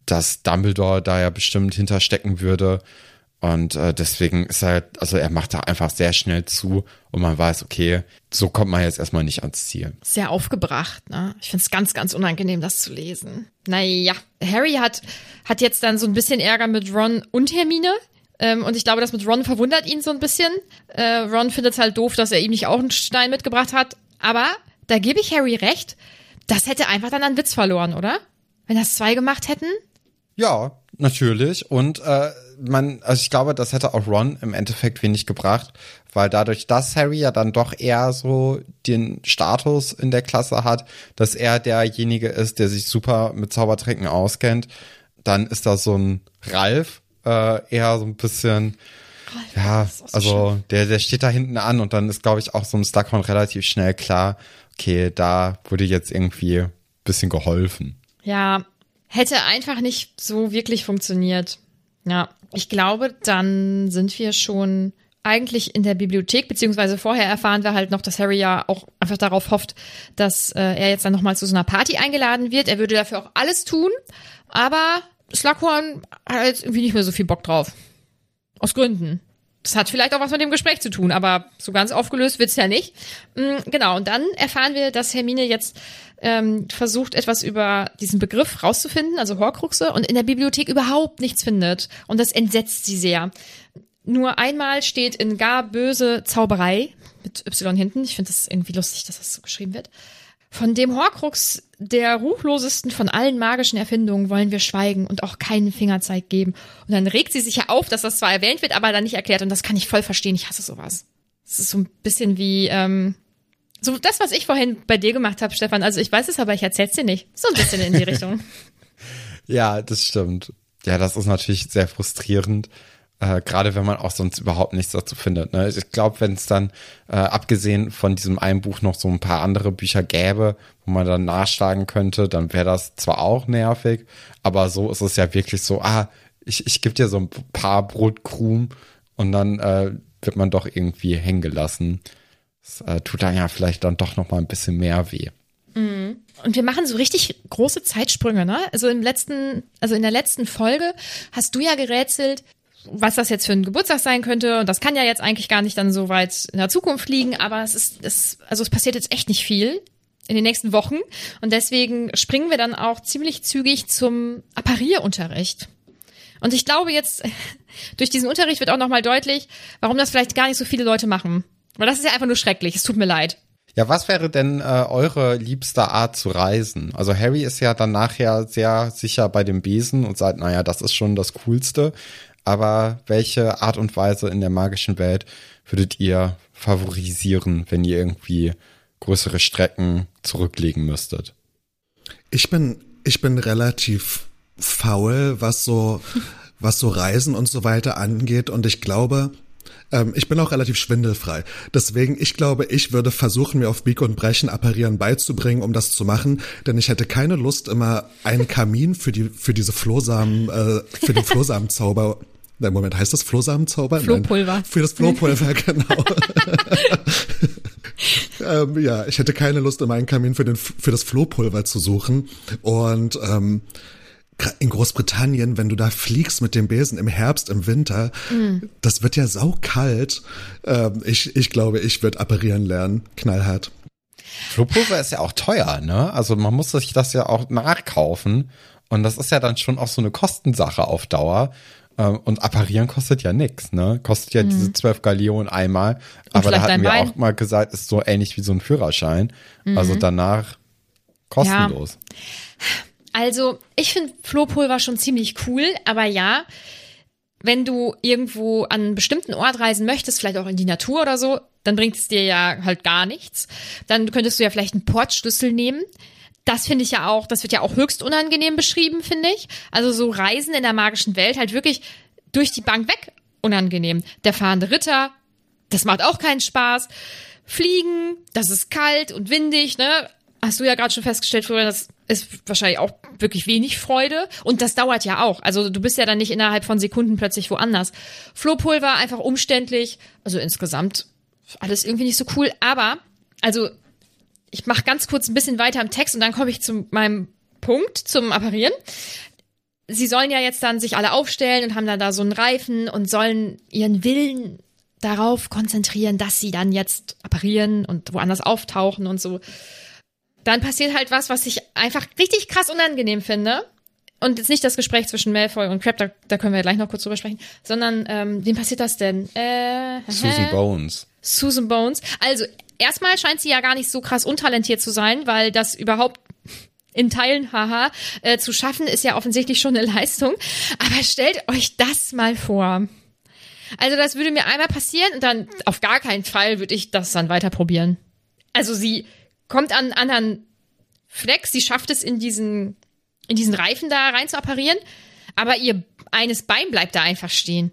dass Dumbledore da ja bestimmt hinterstecken würde. Und äh, deswegen ist er, also er macht da einfach sehr schnell zu und man weiß, okay, so kommt man jetzt erstmal nicht ans Ziel. Sehr aufgebracht, ne? Ich find's ganz, ganz unangenehm, das zu lesen. Naja, Harry hat, hat jetzt dann so ein bisschen Ärger mit Ron und Hermine. Ähm, und ich glaube, das mit Ron verwundert ihn so ein bisschen. Äh, Ron findet es halt doof, dass er ihm nicht auch einen Stein mitgebracht hat. Aber da gebe ich Harry recht, das hätte einfach dann an Witz verloren, oder? Wenn das zwei gemacht hätten? Ja, natürlich. Und äh, man, also ich glaube, das hätte auch Ron im Endeffekt wenig gebracht, weil dadurch, dass Harry ja dann doch eher so den Status in der Klasse hat, dass er derjenige ist, der sich super mit Zaubertränken auskennt, dann ist da so ein Ralf äh, eher so ein bisschen, Ralf, ja, so also schön. der der steht da hinten an und dann ist, glaube ich, auch so ein Slughorn relativ schnell klar, okay, da wurde jetzt irgendwie ein bisschen geholfen. Ja, hätte einfach nicht so wirklich funktioniert. Ja, ich glaube, dann sind wir schon eigentlich in der Bibliothek, beziehungsweise vorher erfahren wir halt noch, dass Harry ja auch einfach darauf hofft, dass äh, er jetzt dann nochmal zu so einer Party eingeladen wird. Er würde dafür auch alles tun, aber Slughorn hat jetzt irgendwie nicht mehr so viel Bock drauf. Aus Gründen. Das hat vielleicht auch was mit dem Gespräch zu tun, aber so ganz aufgelöst wird's ja nicht. Mhm, genau, und dann erfahren wir, dass Hermine jetzt ähm, versucht, etwas über diesen Begriff rauszufinden, also Horcruxe, und in der Bibliothek überhaupt nichts findet. Und das entsetzt sie sehr. Nur einmal steht in gar böse Zauberei, mit Y hinten, ich finde das irgendwie lustig, dass das so geschrieben wird. Von dem Horcrux, der ruchlosesten von allen magischen Erfindungen, wollen wir schweigen und auch keinen Fingerzeig geben. Und dann regt sie sich ja auf, dass das zwar erwähnt wird, aber dann nicht erklärt. Und das kann ich voll verstehen. Ich hasse sowas. Das ist so ein bisschen wie, ähm, so das, was ich vorhin bei dir gemacht habe, Stefan. Also ich weiß es, aber ich erzähl's dir nicht. So ein bisschen in die Richtung. Ja, das stimmt. Ja, das ist natürlich sehr frustrierend. Äh, gerade wenn man auch sonst überhaupt nichts dazu findet. Ne? Ich glaube, wenn es dann, äh, abgesehen von diesem einen Buch, noch so ein paar andere Bücher gäbe, wo man dann nachschlagen könnte, dann wäre das zwar auch nervig, aber so ist es ja wirklich so, ah, ich, ich gebe dir so ein paar Brotkrumen und dann äh, wird man doch irgendwie hängen gelassen. Das äh, tut dann ja vielleicht dann doch noch mal ein bisschen mehr weh. Mhm. Und wir machen so richtig große Zeitsprünge, ne? Also im letzten, also in der letzten Folge hast du ja gerätselt, was das jetzt für ein Geburtstag sein könnte. Und das kann ja jetzt eigentlich gar nicht dann so weit in der Zukunft liegen. Aber es ist, es, also es passiert jetzt echt nicht viel in den nächsten Wochen. Und deswegen springen wir dann auch ziemlich zügig zum Apparierunterricht. Und ich glaube jetzt, durch diesen Unterricht wird auch nochmal deutlich, warum das vielleicht gar nicht so viele Leute machen. Weil das ist ja einfach nur schrecklich. Es tut mir leid. Ja, was wäre denn äh, eure liebste Art zu reisen? Also Harry ist ja dann nachher sehr sicher bei dem Besen und sagt, naja, das ist schon das Coolste. Aber welche Art und Weise in der magischen Welt würdet ihr favorisieren, wenn ihr irgendwie größere Strecken zurücklegen müsstet? Ich bin, ich bin relativ faul, was so, was so Reisen und so weiter angeht. Und ich glaube, ähm, ich bin auch relativ schwindelfrei. Deswegen, ich glaube, ich würde versuchen, mir auf Bieg und Brechen Apparieren beizubringen, um das zu machen. Denn ich hätte keine Lust, immer einen Kamin für die, für diese Flohsamen, äh, für den Flohsamenzauber. Nein, Moment, heißt das Flohsamenzauber? Flohpulver. Nein, für das Flohpulver, genau. ähm, ja, ich hätte keine Lust, immer einen Kamin für den, für das Flohpulver zu suchen. Und, ähm, in Großbritannien, wenn du da fliegst mit dem Besen im Herbst, im Winter, mm. das wird ja saukalt. Ähm, ich, ich glaube, ich würde apparieren lernen. Knallhart. Flohpulver ist ja auch teuer, ne? Also man muss sich das ja auch nachkaufen. Und das ist ja dann schon auch so eine Kostensache auf Dauer. Und apparieren kostet ja nix, ne? Kostet ja mm. diese zwölf Gallionen einmal. Und aber da hatten wir Bein. auch mal gesagt, ist so ähnlich wie so ein Führerschein. Mm. Also danach kostenlos. Ja. Also, ich finde Flohpulver schon ziemlich cool, aber ja, wenn du irgendwo an einen bestimmten Ort reisen möchtest, vielleicht auch in die Natur oder so, dann bringt es dir ja halt gar nichts. Dann könntest du ja vielleicht einen Portschlüssel nehmen. Das finde ich ja auch, das wird ja auch höchst unangenehm beschrieben, finde ich. Also so Reisen in der magischen Welt halt wirklich durch die Bank weg unangenehm. Der fahrende Ritter, das macht auch keinen Spaß. Fliegen, das ist kalt und windig, ne? Hast du ja gerade schon festgestellt, Florian, das ist wahrscheinlich auch wirklich wenig Freude. Und das dauert ja auch. Also du bist ja dann nicht innerhalb von Sekunden plötzlich woanders. Flohpulver einfach umständlich. Also insgesamt alles irgendwie nicht so cool. Aber, also ich mache ganz kurz ein bisschen weiter im Text und dann komme ich zu meinem Punkt, zum Apparieren. sie sollen ja jetzt dann sich alle aufstellen und haben dann da so einen Reifen und sollen ihren Willen darauf konzentrieren, dass sie dann jetzt apparieren und woanders auftauchen und so. Dann passiert halt was, was ich einfach richtig krass unangenehm finde. Und jetzt nicht das Gespräch zwischen Malfoy und Crabbe, da, da können wir ja gleich noch kurz drüber sprechen, sondern, ähm, wem passiert das denn? Äh, Susan Bones. Susan Bones. Also, erstmal scheint sie ja gar nicht so krass untalentiert zu sein, weil das überhaupt in Teilen, haha, äh, zu schaffen, ist ja offensichtlich schon eine Leistung. Aber stellt euch das mal vor. Also, das würde mir einmal passieren und dann auf gar keinen Fall würde ich das dann weiter probieren. Also, sie kommt an einen anderen Fleck, sie schafft es in diesen in diesen Reifen da rein zu apparieren, aber ihr eines Bein bleibt da einfach stehen.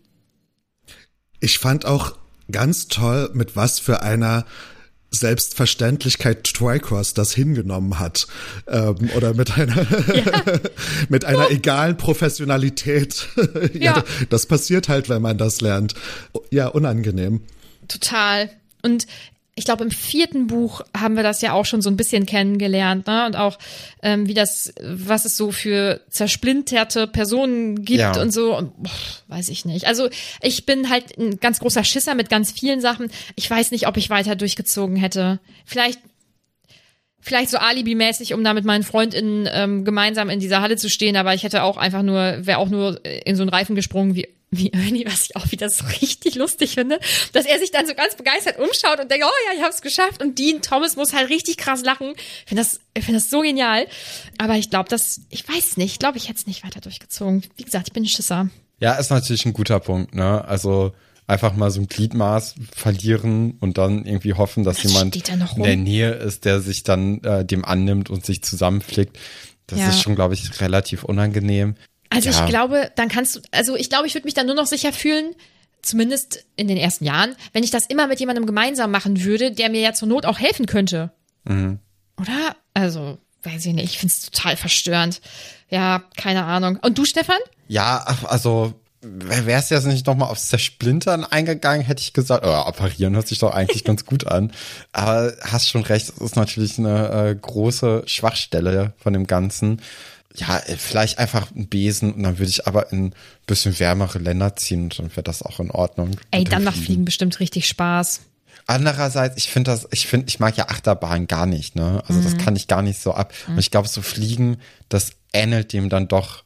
Ich fand auch ganz toll, mit was für einer Selbstverständlichkeit Twycross das hingenommen hat. Ähm, oder mit einer ja. mit einer oh. egalen Professionalität. ja, ja, das passiert halt, wenn man das lernt. Ja, unangenehm. Total. Und ich glaube, im vierten Buch haben wir das ja auch schon so ein bisschen kennengelernt, ne? Und auch, ähm, wie das, was es so für zersplinterte Personen gibt ja. und so. Und, boah, weiß ich nicht. Also, ich bin halt ein ganz großer Schisser mit ganz vielen Sachen. Ich weiß nicht, ob ich weiter durchgezogen hätte. Vielleicht, vielleicht so alibimäßig, um da mit meinen FreundInnen ähm, gemeinsam in dieser Halle zu stehen. Aber ich hätte auch einfach nur, wäre auch nur in so einen Reifen gesprungen wie wie Ernie, was ich auch wieder so richtig lustig finde, dass er sich dann so ganz begeistert umschaut und denkt, oh ja, ich hab's geschafft. Und Dean Thomas muss halt richtig krass lachen. Ich finde das, ich finde das so genial. Aber ich glaube, dass, ich weiß nicht, ich glaube, ich hätte es nicht weiter durchgezogen. Wie gesagt, ich bin ein Schisser. Ja, ist natürlich ein guter Punkt, ne? Also einfach mal so ein Gliedmaß verlieren und dann irgendwie hoffen, dass das jemand in der Nähe ist, der sich dann äh, dem annimmt und sich zusammenflickt. Das ja. ist schon, glaube ich, relativ unangenehm. Also ja. ich glaube, dann kannst du, also ich glaube, ich würde mich dann nur noch sicher fühlen, zumindest in den ersten Jahren, wenn ich das immer mit jemandem gemeinsam machen würde, der mir ja zur Not auch helfen könnte. Mhm. Oder? Also, weiß ich nicht, ich finde es total verstörend. Ja, keine Ahnung. Und du, Stefan? Ja, also wärst du jetzt nicht nochmal aufs Zersplintern eingegangen, hätte ich gesagt, oh, apparieren hört sich doch eigentlich ganz gut an. Aber hast schon recht, es ist natürlich eine äh, große Schwachstelle von dem Ganzen. Ja, vielleicht einfach ein Besen und dann würde ich aber in ein bisschen wärmere Länder ziehen und dann wäre das auch in Ordnung. Ey, dann macht Fliegen bestimmt richtig Spaß. Andererseits, ich finde das, ich finde, ich mag ja Achterbahn gar nicht, ne? Also mhm. das kann ich gar nicht so ab. Mhm. Und ich glaube, so Fliegen, das ähnelt dem dann doch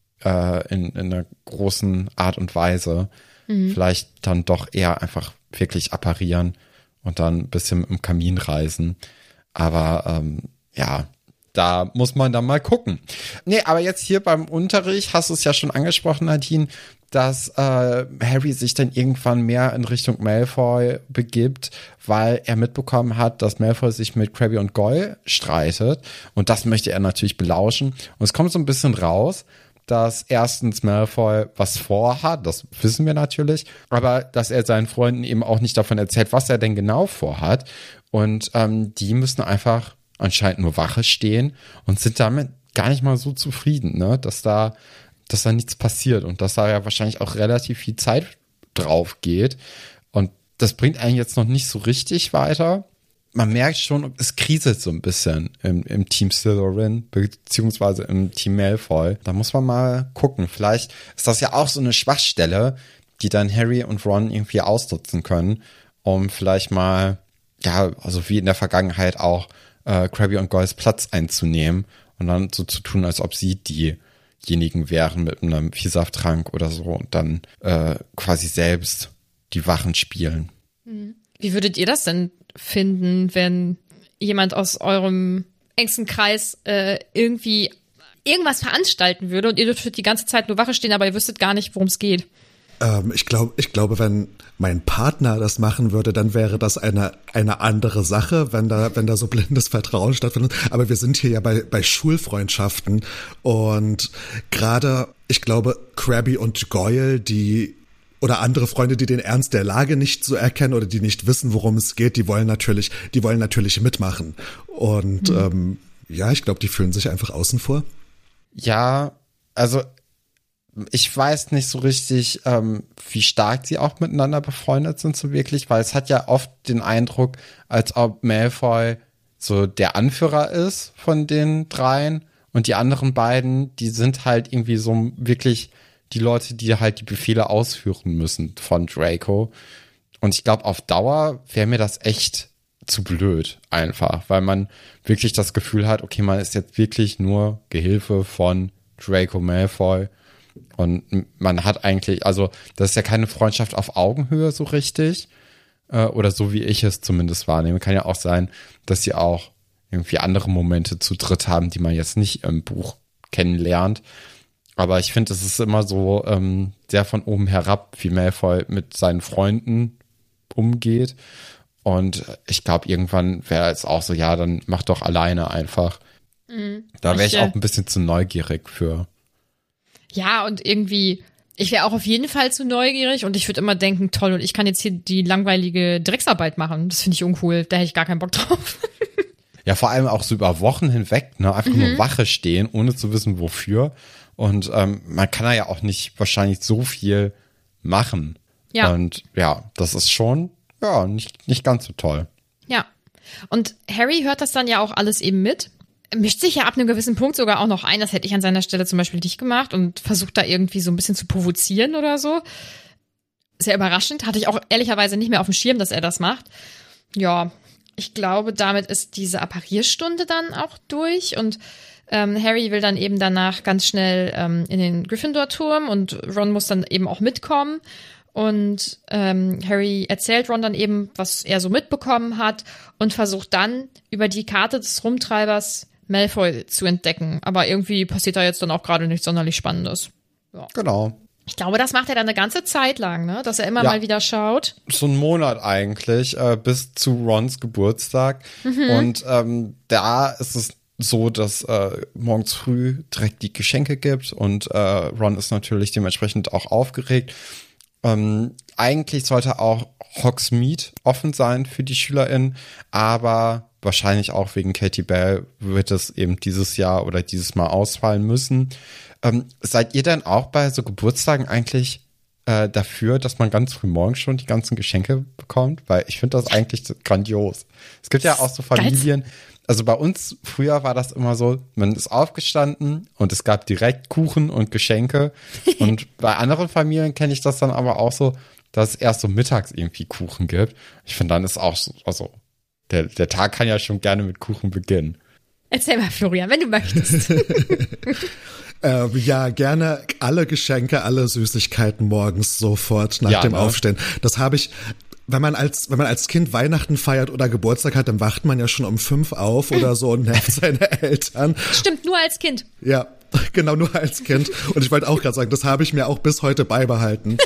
äh, in, in einer großen Art und Weise. Mhm. Vielleicht dann doch eher einfach wirklich apparieren und dann ein bisschen im Kamin reisen. Aber ähm, ja, da muss man dann mal gucken. Nee, aber jetzt hier beim Unterricht, hast du es ja schon angesprochen, Nadine, dass äh, Harry sich dann irgendwann mehr in Richtung Malfoy begibt, weil er mitbekommen hat, dass Malfoy sich mit Crabbe und Goyle streitet. Und das möchte er natürlich belauschen. Und es kommt so ein bisschen raus, dass erstens Malfoy was vorhat, das wissen wir natürlich, aber dass er seinen Freunden eben auch nicht davon erzählt, was er denn genau vorhat. Und ähm, die müssen einfach anscheinend nur Wache stehen und sind damit gar nicht mal so zufrieden, ne, dass da, dass da nichts passiert und dass da ja wahrscheinlich auch relativ viel Zeit drauf geht. Und das bringt einen jetzt noch nicht so richtig weiter. Man merkt schon, es kriselt so ein bisschen im, im Team Slytherin, beziehungsweise im Team Malfoy. Da muss man mal gucken. Vielleicht ist das ja auch so eine Schwachstelle, die dann Harry und Ron irgendwie ausnutzen können, um vielleicht mal, ja, also wie in der Vergangenheit auch, äh, Crabbe und Goyles Platz einzunehmen und dann so zu tun, als ob sie diejenigen wären mit einem Viehsafttrank oder so und dann äh, quasi selbst die Wachen spielen. Wie würdet ihr das denn finden, wenn jemand aus eurem engsten Kreis äh, irgendwie irgendwas veranstalten würde und ihr dürftet die ganze Zeit nur Wache stehen, aber ihr wüsstet gar nicht, worum es geht? Ähm, ich glaube, ich glaube, wenn mein Partner das machen würde, dann wäre das eine eine andere Sache, wenn da wenn da so blindes Vertrauen stattfindet. Aber wir sind hier ja bei bei Schulfreundschaften und gerade, ich glaube, Crabbe und Goyle, die oder andere Freunde, die den Ernst der Lage nicht so erkennen oder die nicht wissen, worum es geht, die wollen natürlich, die wollen natürlich mitmachen. Und mhm. ähm, ja, ich glaube, die fühlen sich einfach außen vor. Ja, also ich weiß nicht so richtig, ähm, wie stark sie auch miteinander befreundet sind so wirklich, weil es hat ja oft den Eindruck, als ob Malfoy so der Anführer ist von den dreien Und die anderen beiden, die sind halt irgendwie so wirklich die Leute, die halt die Befehle ausführen müssen von Draco. Und ich glaube, auf Dauer wäre mir das echt zu blöd einfach, weil man wirklich das Gefühl hat, okay, man ist jetzt wirklich nur Gehilfe von Draco Malfoy. Und man hat eigentlich, also das ist ja keine Freundschaft auf Augenhöhe so richtig. Äh, oder so wie ich es zumindest wahrnehme. Kann ja auch sein, dass sie auch irgendwie andere Momente zu dritt haben, die man jetzt nicht im Buch kennenlernt. Aber ich finde, es ist immer so ähm, sehr von oben herab, wie Malfoy mit seinen Freunden umgeht. Und ich glaube, irgendwann wäre es auch so, ja, dann mach doch alleine einfach. Mhm. Da wäre ich auch ein bisschen zu neugierig für. Ja, und irgendwie, ich wäre auch auf jeden Fall zu neugierig und ich würde immer denken, toll, und ich kann jetzt hier die langweilige Drecksarbeit machen. Das finde ich uncool. Da hätte ich gar keinen Bock drauf. Ja, vor allem auch so über Wochen hinweg, ne, einfach mhm. nur Wache stehen, ohne zu wissen, wofür. Und ähm, man kann da ja auch nicht wahrscheinlich so viel machen. Ja. Und ja, das ist schon, ja, nicht, nicht ganz so toll. Ja. Und Harry hört das dann ja auch alles eben mit. Mischt sich ja ab einem gewissen Punkt sogar auch noch ein. Das hätte ich an seiner Stelle zum Beispiel nicht gemacht und versucht da irgendwie so ein bisschen zu provozieren oder so. Sehr überraschend. Hatte ich auch ehrlicherweise nicht mehr auf dem Schirm, dass er das macht. Ja, ich glaube, damit ist diese Apparierstunde dann auch durch und ähm, Harry will dann eben danach ganz schnell ähm, in den Gryffindor-Turm und Ron muss dann eben auch mitkommen und ähm, Harry erzählt Ron dann eben, was er so mitbekommen hat und versucht dann über die Karte des Rumtreibers Malfoy zu entdecken. Aber irgendwie passiert da jetzt dann auch gerade nichts sonderlich Spannendes. Ja. Genau. Ich glaube, das macht er dann eine ganze Zeit lang, ne? Dass er immer ja. mal wieder schaut. So einen Monat eigentlich, äh, bis zu Rons Geburtstag. Mhm. Und ähm, da ist es so, dass äh, morgens früh direkt die Geschenke gibt und äh, Ron ist natürlich dementsprechend auch aufgeregt. Ähm, eigentlich sollte auch Hogsmeade offen sein für die SchülerInnen, aber wahrscheinlich auch wegen Katie Bell wird es eben dieses Jahr oder dieses Mal ausfallen müssen. Ähm, seid ihr denn auch bei so Geburtstagen eigentlich äh, dafür, dass man ganz früh morgens schon die ganzen Geschenke bekommt? Weil ich finde das eigentlich grandios. Es gibt ja auch so Familien, also bei uns früher war das immer so, man ist aufgestanden und es gab direkt Kuchen und Geschenke. Und bei anderen Familien kenne ich das dann aber auch so, dass es erst so mittags irgendwie Kuchen gibt. Ich finde, dann ist auch so, also der, der Tag kann ja schon gerne mit Kuchen beginnen. Erzähl mal, Florian, wenn du möchtest. äh, ja, gerne alle Geschenke, alle Süßigkeiten morgens sofort nach ja, dem ne? Aufstehen. Das habe ich, wenn man als wenn man als Kind Weihnachten feiert oder Geburtstag hat, dann wacht man ja schon um fünf auf oder so und nervt seine Eltern. Stimmt, nur als Kind. Ja, genau, nur als Kind. Und ich wollte auch gerade sagen, das habe ich mir auch bis heute beibehalten.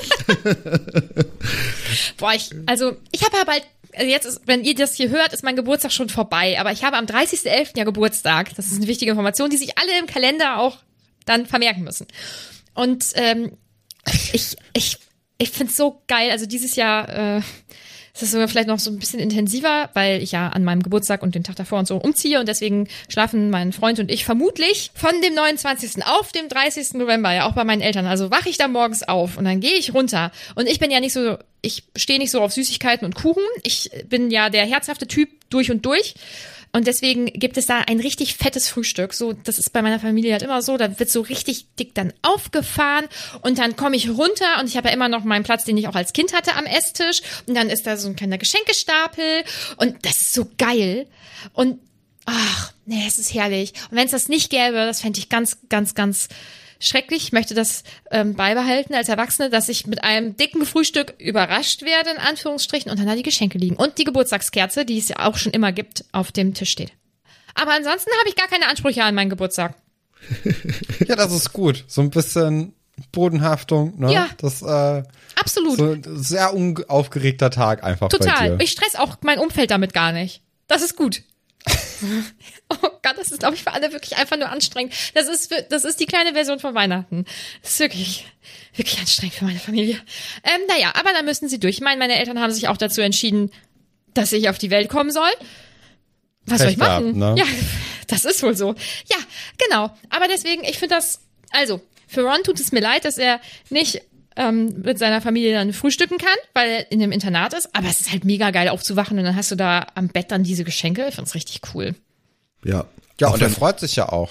Boah, ich, also ich habe ja bald, also jetzt ist, wenn ihr das hier hört, ist mein Geburtstag schon vorbei. Aber ich habe am dreißigsten elften ja Geburtstag. Das ist eine wichtige Information, die sich alle im Kalender auch dann vermerken müssen. Und ähm, ich ich ich find's so geil. Also dieses Jahr äh, ist es sogar vielleicht noch so ein bisschen intensiver, weil ich ja an meinem Geburtstag und den Tag davor und so umziehe. Und deswegen schlafen mein Freund und ich vermutlich von dem neunundzwanzigsten auf dem dreißigsten November ja auch bei meinen Eltern. Also wache ich da morgens auf und dann gehe ich runter. Und ich bin ja nicht so, ich stehe nicht so auf Süßigkeiten und Kuchen. Ich bin ja der herzhafte Typ durch und durch. Und deswegen gibt es da ein richtig fettes Frühstück. So, das ist bei meiner Familie halt immer so. Da wird so richtig dick dann aufgefahren und dann komme ich runter und ich habe ja immer noch meinen Platz, den ich auch als Kind hatte am Esstisch. Und dann ist da so ein kleiner Geschenkestapel und das ist so geil. Und ach, nee, es ist herrlich. Und wenn es das nicht gäbe, das fände ich ganz, ganz, ganz schrecklich. Ich möchte das ähm, beibehalten als Erwachsene, dass ich mit einem dicken Frühstück überrascht werde, in Anführungsstrichen, und dann da die Geschenke liegen. Und die Geburtstagskerze, die es ja auch schon immer gibt, auf dem Tisch steht. Aber ansonsten habe ich gar keine Ansprüche an meinen Geburtstag. Ja, das ist gut. So ein bisschen Bodenhaftung, ne? Ja, das, äh, absolut. So ein sehr unaufgeregter Tag einfach Total. bei dir. Ich stress auch mein Umfeld damit gar nicht. Das ist gut. Oh Gott, das ist, glaube ich, für alle wirklich einfach nur anstrengend. Das ist, für, das ist die kleine Version von Weihnachten. Das ist wirklich, wirklich anstrengend für meine Familie. Ähm, naja, aber da müssen sie durch. Ich meine, meine Eltern haben sich auch dazu entschieden, dass ich auf die Welt kommen soll. Was soll ich machen? Ab, ne? Ja, das ist wohl so. Ja, genau. Aber deswegen, ich finde das, also, für Ron tut es mir leid, dass er nicht ähm, mit seiner Familie dann frühstücken kann, weil er in einem Internat ist. Aber es ist halt mega geil aufzuwachen und dann hast du da am Bett dann diese Geschenke. Ich find's richtig cool. Ja. Ja, und er freut sich ja auch, ne?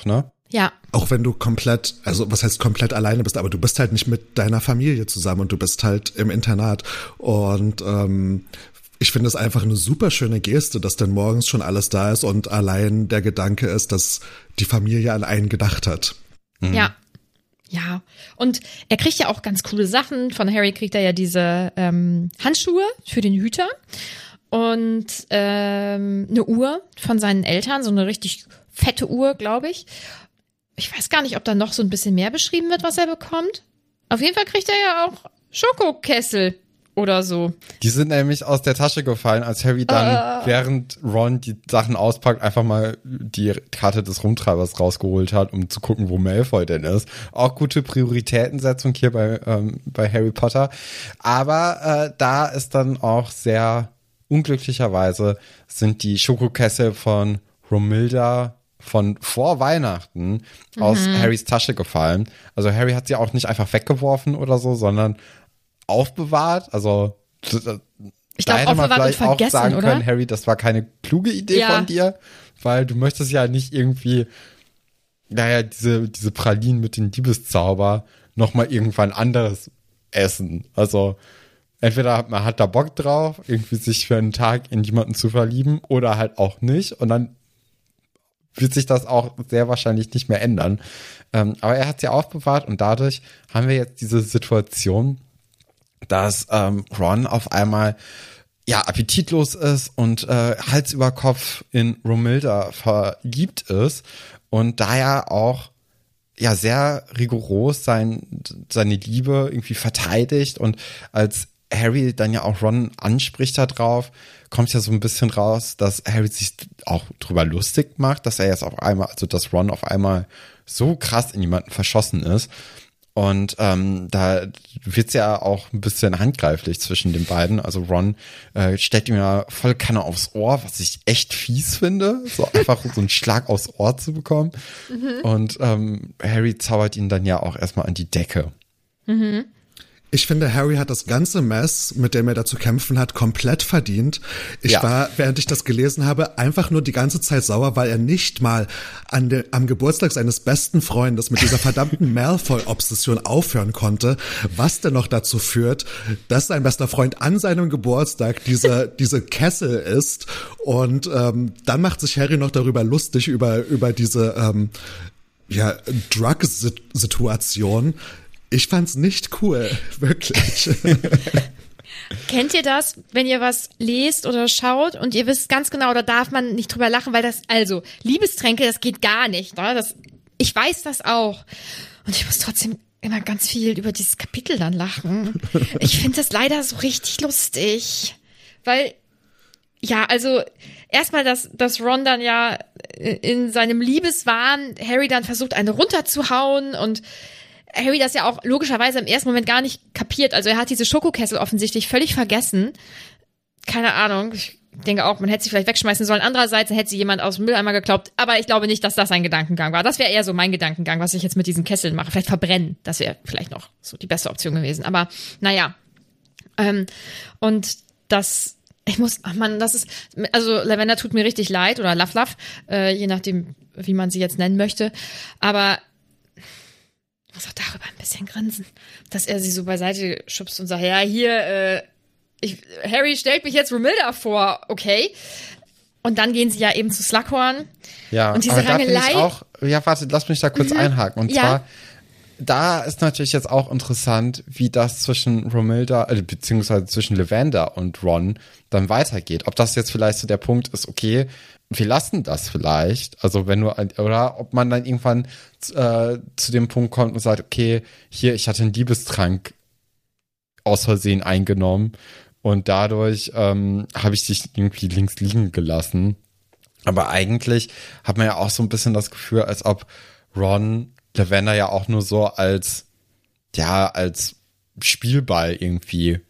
Ja. Auch wenn du komplett, also was heißt komplett alleine bist, aber du bist halt nicht mit deiner Familie zusammen und du bist halt im Internat. Und ähm, ich finde es einfach eine super schöne Geste, dass dann morgens schon alles da ist und allein der Gedanke ist, dass die Familie an einen gedacht hat. Mhm. Ja. Ja. Und er kriegt ja auch ganz coole Sachen. Von Harry kriegt er ja diese ähm, Handschuhe für den Hüter und ähm, eine Uhr von seinen Eltern, so eine richtig fette Uhr, glaube ich. Ich weiß gar nicht, ob da noch so ein bisschen mehr beschrieben wird, was er bekommt. Auf jeden Fall kriegt er ja auch Schokokessel oder so. Die sind nämlich aus der Tasche gefallen, als Harry dann, uh. während Ron die Sachen auspackt, einfach mal die Karte des Rumtreibers rausgeholt hat, um zu gucken, wo Malfoy denn ist. Auch gute Prioritätensetzung hier bei, ähm, bei Harry Potter. Aber äh, da ist dann auch sehr unglücklicherweise sind die Schokokessel von Romilda von vor Weihnachten aus mhm. Harrys Tasche gefallen. Also Harry hat sie auch nicht einfach weggeworfen oder so, sondern aufbewahrt. Also ich da glaub, hätte man vielleicht auch sagen oder? können, Harry, das war keine kluge Idee ja. von dir, weil du möchtest ja nicht irgendwie, naja, diese, diese Pralinen mit dem Diebeszauber nochmal irgendwann anderes essen. Also entweder man hat da Bock drauf, irgendwie sich für einen Tag in jemanden zu verlieben oder halt auch nicht. Und dann wird sich das auch sehr wahrscheinlich nicht mehr ändern. Ähm, aber er hat sie aufbewahrt und dadurch haben wir jetzt diese Situation, dass ähm, Ron auf einmal ja appetitlos ist und äh, Hals über Kopf in Romilda verliebt ist und daher auch ja sehr rigoros sein, seine Liebe irgendwie verteidigt. Und als Harry dann ja auch Ron anspricht da drauf, kommt ja so ein bisschen raus, dass Harry sich auch drüber lustig macht, dass er jetzt auf einmal, also dass Ron auf einmal so krass in jemanden verschossen ist. Und ähm, da wird's ja auch ein bisschen handgreiflich zwischen den beiden. Also Ron äh, steckt ihm ja voll Kanne aufs Ohr, was ich echt fies finde, so einfach so einen Schlag aufs Ohr zu bekommen. Mhm. Und ähm, Harry zaubert ihn dann ja auch erstmal an die Decke. Mhm. Ich finde, Harry hat das ganze Mess, mit dem er da zu kämpfen hat, komplett verdient. Ich ja. war, während ich das gelesen habe, einfach nur die ganze Zeit sauer, weil er nicht mal an de, am Geburtstag seines besten Freundes mit dieser verdammten Malfoy-Obsession aufhören konnte, was denn noch dazu führt, dass sein bester Freund an seinem Geburtstag diese, diese Kessel isst. Und ähm, dann macht sich Harry noch darüber lustig, über, über diese ähm, ja, Drug-Situation. Ich fand's nicht cool, wirklich. Kennt ihr das, wenn ihr was lest oder schaut und ihr wisst ganz genau, da darf man nicht drüber lachen, weil das, also, Liebestränke, das geht gar nicht. Ne? Das, ich weiß das auch. Und ich muss trotzdem immer ganz viel über dieses Kapitel dann lachen. Ich finde das leider so richtig lustig. Weil, ja, also, erstmal, dass, dass Ron dann ja in seinem Liebeswahn Harry dann versucht, eine runterzuhauen und Harry das ja auch logischerweise im ersten Moment gar nicht kapiert. Also er hat diese Schokokessel offensichtlich völlig vergessen. Keine Ahnung. Ich denke auch, man hätte sie vielleicht wegschmeißen sollen. Andererseits hätte sie jemand aus dem Mülleimer geglaubt. Aber ich glaube nicht, dass das ein Gedankengang war. Das wäre eher so mein Gedankengang, was ich jetzt mit diesen Kesseln mache. Vielleicht verbrennen. Das wäre vielleicht noch so die beste Option gewesen. Aber naja. Ähm, und das, ich muss, ach man, das ist, also Lavender tut mir richtig leid oder Love Love, äh, je nachdem, wie man sie jetzt nennen möchte. Aber ich muss auch darüber ein bisschen grinsen, dass er sie so beiseite schubst und sagt, ja, hier, äh, ich, Harry stellt mich jetzt Romilda vor, okay. Und dann gehen sie ja eben zu Slughorn. Ja, und diese aber Rangelei. Da ich auch, ja, warte, lass mich da kurz mhm. einhaken. Und ja. zwar, da ist natürlich jetzt auch interessant, wie das zwischen Romilda, äh, beziehungsweise zwischen Lavender und Ron dann weitergeht. Ob das jetzt vielleicht so der Punkt ist, okay, wir lassen das vielleicht, also wenn du, oder ob man dann irgendwann äh, zu dem Punkt kommt und sagt, okay, hier, ich hatte einen Liebestrank aus Versehen eingenommen und dadurch ähm, habe ich dich irgendwie links liegen gelassen. Aber eigentlich hat man ja auch so ein bisschen das Gefühl, als ob Ron Lavender ja auch nur so als, ja, als Spielball irgendwie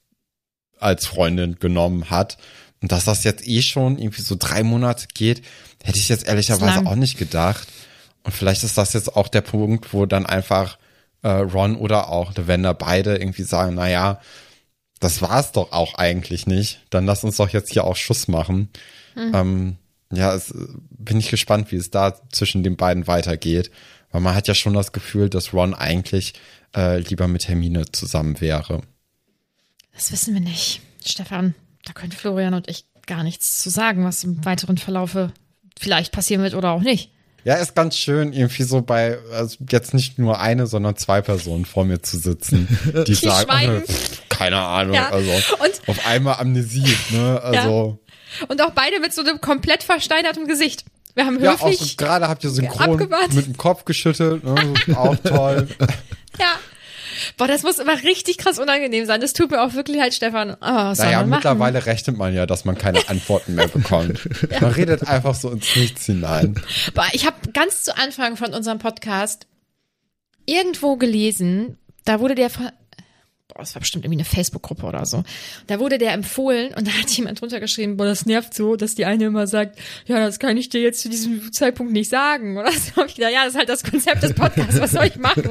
als Freundin genommen hat. Und dass das jetzt eh schon irgendwie so drei Monate geht, hätte ich jetzt ehrlicherweise auch nicht gedacht. Und vielleicht ist das jetzt auch der Punkt, wo dann einfach äh, Ron oder auch Lavender beide irgendwie sagen, na ja, das war's doch auch eigentlich nicht. Dann lass uns doch jetzt hier auch Schuss machen. Mhm. Ähm, Ja, es, bin ich gespannt, wie es da zwischen den beiden weitergeht. Weil man hat ja schon das Gefühl, dass Ron eigentlich äh, lieber mit Hermine zusammen wäre. Das wissen wir nicht, Stefan. Da könnte Florian und ich gar nichts zu sagen, was im weiteren Verlaufe vielleicht passieren wird oder auch nicht. Ja, ist ganz schön, irgendwie so bei, also jetzt nicht nur eine, sondern zwei Personen vor mir zu sitzen, die, die sagen, oh, pff, keine Ahnung, ja. also und auf einmal Amnesie, ne, also. Ja. Und auch beide mit so einem komplett versteinerten Gesicht. Wir haben ja, höflich auch so, gerade habt ihr synchron mit dem Kopf geschüttelt, ne, auch toll. Ja. Boah, das muss immer richtig krass unangenehm sein. Das tut mir auch wirklich halt, Stefan. Oh, was naja, soll man mittlerweile machen? rechnet man ja, dass man keine Antworten mehr bekommt. Ja. Man redet einfach so ins Nichts hinein. Boah, ich habe ganz zu Anfang von unserem Podcast irgendwo gelesen, da wurde der von, boah, das war bestimmt irgendwie eine Facebook-Gruppe oder so. Da wurde der empfohlen und da hat jemand drunter geschrieben, boah, das nervt so, dass die eine immer sagt, ja, das kann ich dir jetzt zu diesem Zeitpunkt nicht sagen. Oder so habe ich gedacht, ja, das ist halt das Konzept des Podcasts, was soll ich machen?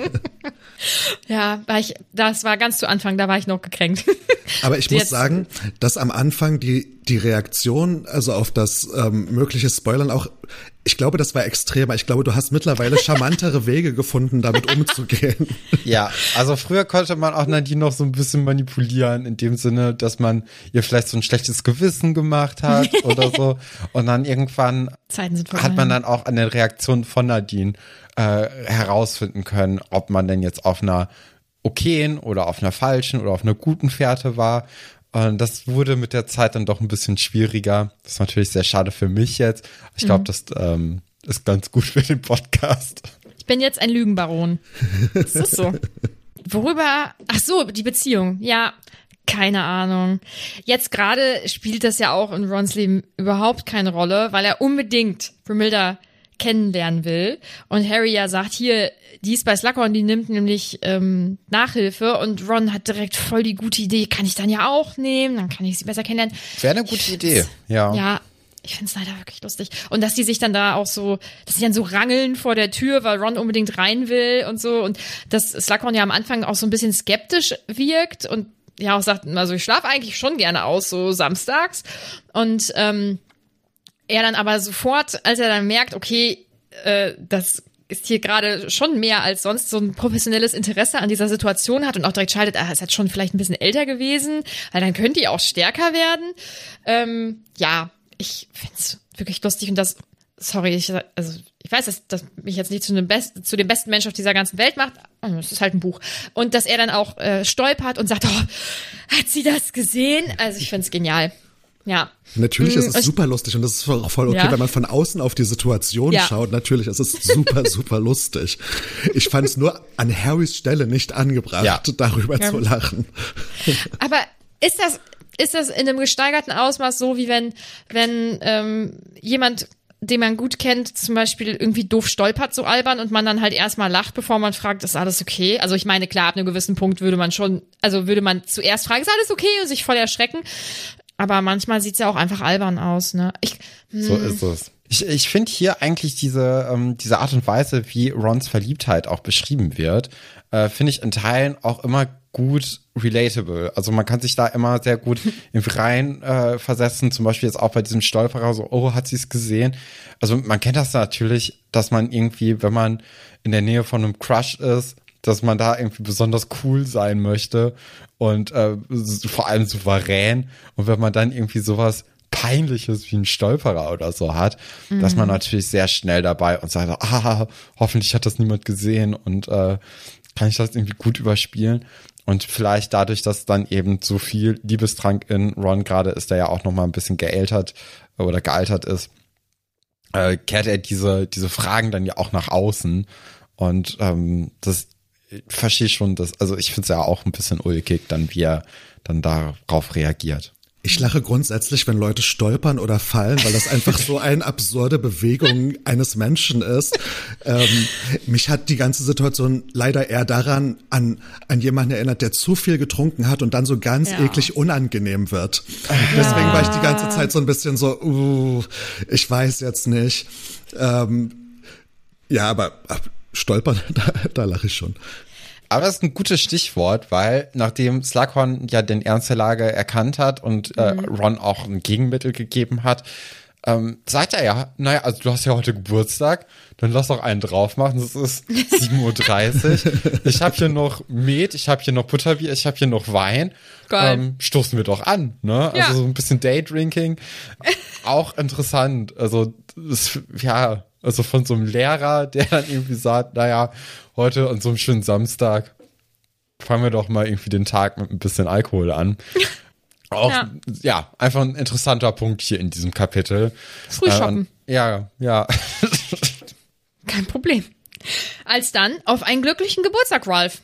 Ja, war ich, das war ganz zu Anfang, da war ich noch gekränkt. Aber ich muss sagen, dass am Anfang die die Reaktion, also auf das ähm, mögliche Spoilern auch, ich glaube, das war extremer. Ich glaube, du hast mittlerweile charmantere Wege gefunden, damit umzugehen. Ja, also früher konnte man auch Nadine noch so ein bisschen manipulieren, in dem Sinne, dass man ihr vielleicht so ein schlechtes Gewissen gemacht hat oder so. Und dann irgendwann hat man dann auch an der Reaktion von Nadine äh, herausfinden können, ob man denn jetzt auf einer okayen oder auf einer falschen oder auf einer guten Fährte war. Und das wurde mit der Zeit dann doch ein bisschen schwieriger. Das ist natürlich sehr schade für mich jetzt. Ich glaube, mhm. das ähm, ist ganz gut für den Podcast. Ich bin jetzt ein Lügenbaron. Das ist so. Worüber? Ach so, die Beziehung. Ja, keine Ahnung. Jetzt gerade spielt das ja auch in Rons Leben überhaupt keine Rolle, weil er unbedingt Brumhilda kennenlernen will. Und Harry ja sagt, hier, die ist bei Slughorn, die nimmt nämlich ähm, Nachhilfe und Ron hat direkt voll die gute Idee, kann ich dann ja auch nehmen, dann kann ich sie besser kennenlernen. Wäre eine gute Idee, ja. Ja, ich find's leider wirklich lustig. Und dass die sich dann da auch so, dass sie dann so rangeln vor der Tür, weil Ron unbedingt rein will und so. Und dass Slughorn ja am Anfang auch so ein bisschen skeptisch wirkt und ja auch sagt, also ich schlafe eigentlich schon gerne aus, so samstags. Und ähm, er dann aber sofort, als er dann merkt, okay, äh, das ist hier gerade schon mehr als sonst, so ein professionelles Interesse an dieser Situation hat und auch direkt schaltet, ah, ist jetzt schon vielleicht ein bisschen älter gewesen, weil dann könnte die auch stärker werden. Ähm, ja, ich find's wirklich lustig und das, sorry, ich, also ich weiß, dass das mich jetzt nicht zu dem besten, zu dem besten Mensch auf dieser ganzen Welt macht, oh, das ist halt ein Buch. Und dass er dann auch äh, stolpert und sagt, oh, hat sie das gesehen? Also ich find's genial. Ja. Natürlich ist es super lustig und das ist auch voll okay, ja. wenn man von außen auf die Situation ja. schaut. Natürlich, es ist super, super lustig. Ich fand es nur an Harrys Stelle nicht angebracht, ja. darüber ja. zu lachen. Aber ist das, ist das in einem gesteigerten Ausmaß so, wie wenn, wenn ähm, jemand, den man gut kennt, zum Beispiel irgendwie doof stolpert, so albern, und man dann halt erstmal lacht, bevor man fragt, ist alles okay? Also ich meine, klar, ab einem gewissen Punkt würde man schon, also würde man zuerst fragen, ist alles okay? Und sich voll erschrecken. Aber manchmal sieht's ja auch einfach albern aus, ne? Ich, so ist es. Ich, ich finde hier eigentlich diese, ähm, diese Art und Weise, wie Rons Verliebtheit auch beschrieben wird, äh, finde ich in Teilen auch immer gut relatable. Also man kann sich da immer sehr gut rein äh, versetzen, zum Beispiel jetzt auch bei diesem Stolperer, so, oh, hat sie es gesehen? Also man kennt das natürlich, dass man irgendwie, wenn man in der Nähe von einem Crush ist, dass man da irgendwie besonders cool sein möchte und äh, vor allem souverän. Und wenn man dann irgendwie sowas Peinliches wie ein Stolperer oder so hat, mhm. dass man natürlich sehr schnell dabei und sagt, ah, hoffentlich hat das niemand gesehen und äh, kann ich das irgendwie gut überspielen. Und vielleicht dadurch, dass dann eben so viel Liebestrank in Ron gerade ist, der ja auch noch mal ein bisschen geältert oder gealtert ist, äh, kehrt er diese diese Fragen dann ja auch nach außen. Und ähm, das ich verstehe schon das, also ich finde es ja auch ein bisschen ulkig, dann wie er dann darauf reagiert. Ich lache grundsätzlich, wenn Leute stolpern oder fallen, weil das einfach so eine absurde Bewegung eines Menschen ist. Ähm, mich hat die ganze Situation leider eher daran an an jemanden erinnert, der zu viel getrunken hat und dann so ganz ja. eklig unangenehm wird. Ja. Deswegen war ich die ganze Zeit so ein bisschen so, uh, ich weiß jetzt nicht. Ähm, ja, aber stolpern, da, da lache ich schon. Aber das ist ein gutes Stichwort, weil nachdem Slughorn ja den Ernst der Lage erkannt hat und äh, Ron auch ein Gegenmittel gegeben hat, ähm, sagt er ja, naja, also du hast ja heute Geburtstag, dann lass doch einen drauf machen, es ist sieben Uhr dreißig. Ich habe hier noch Met, ich habe hier noch Butterbier, ich habe hier noch Wein. Geil. Ähm, stoßen wir doch an, ne? Ja. Also so ein bisschen Daydrinking. Auch interessant. Also, das, ja, also von so einem Lehrer, der dann irgendwie sagt, naja, heute an so einem schönen Samstag fangen wir doch mal irgendwie den Tag mit ein bisschen Alkohol an. Auch, ja. ja, einfach ein interessanter Punkt hier in diesem Kapitel. Frühshoppen. Äh, ja, ja. Kein Problem. Als dann auf einen glücklichen Geburtstag, Ralph.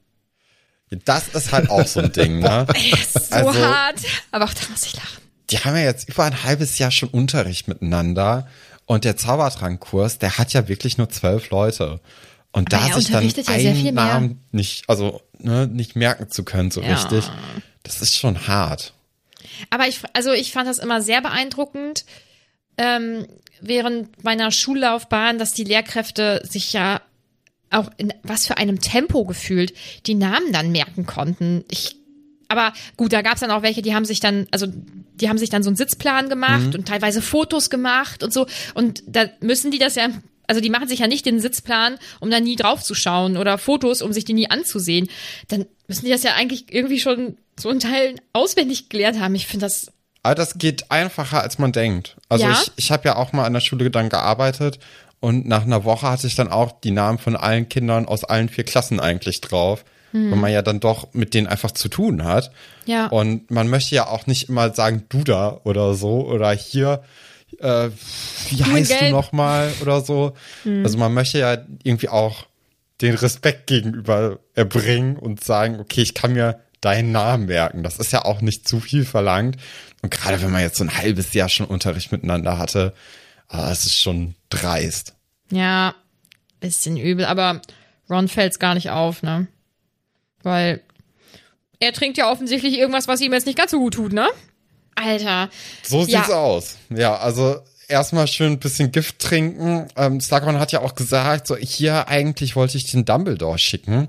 Das ist halt auch so ein Ding, ne? Ey, ist so also, hart. Aber auch da muss ich lachen. Die haben ja jetzt über ein halbes Jahr schon Unterricht miteinander. Und der Zaubertrankkurs, der hat ja wirklich nur zwölf Leute. Und aber da sich dann ja einen Namen nicht, also ne, nicht merken zu können so ja. richtig, das ist schon hart. Aber ich, also ich fand das immer sehr beeindruckend ähm, während meiner Schullaufbahn, dass die Lehrkräfte sich ja auch in was für einem Tempo gefühlt die Namen dann merken konnten. Ich, aber gut, da gab es dann auch welche, die haben sich dann, also die haben sich dann so einen Sitzplan gemacht mhm. und teilweise Fotos gemacht und so. Und da müssen die das ja, also die machen sich ja nicht den Sitzplan, um da nie drauf zu schauen oder Fotos, um sich die nie anzusehen. Dann müssen die das ja eigentlich irgendwie schon so in Teilen auswendig gelernt haben. Ich finde das. Aber das geht einfacher, als man denkt. Also ja? ich, ich habe ja auch mal an der Schule dann gearbeitet und nach einer Woche hatte ich dann auch die Namen von allen Kindern aus allen vier Klassen eigentlich drauf, hm. weil man ja dann doch mit denen einfach zu tun hat. Ja. Und man möchte ja auch nicht immer sagen, du da oder so oder hier, äh, wie heißt du nochmal oder so. Hm. Also man möchte ja irgendwie auch den Respekt gegenüber erbringen und sagen, okay, ich kann mir deinen Namen merken. Das ist ja auch nicht zu viel verlangt. Und gerade wenn man jetzt so ein halbes Jahr schon Unterricht miteinander hatte, das ist schon dreist. Ja, bisschen übel. Aber Ron fällt's gar nicht auf, ne? Weil er trinkt ja offensichtlich irgendwas, was ihm jetzt nicht ganz so gut tut, ne? Alter. So ja. sieht's aus. Ja, also erstmal schön ein bisschen Gift trinken. Ähm, Slughorn hat ja auch gesagt, so hier eigentlich wollte ich den Dumbledore schicken.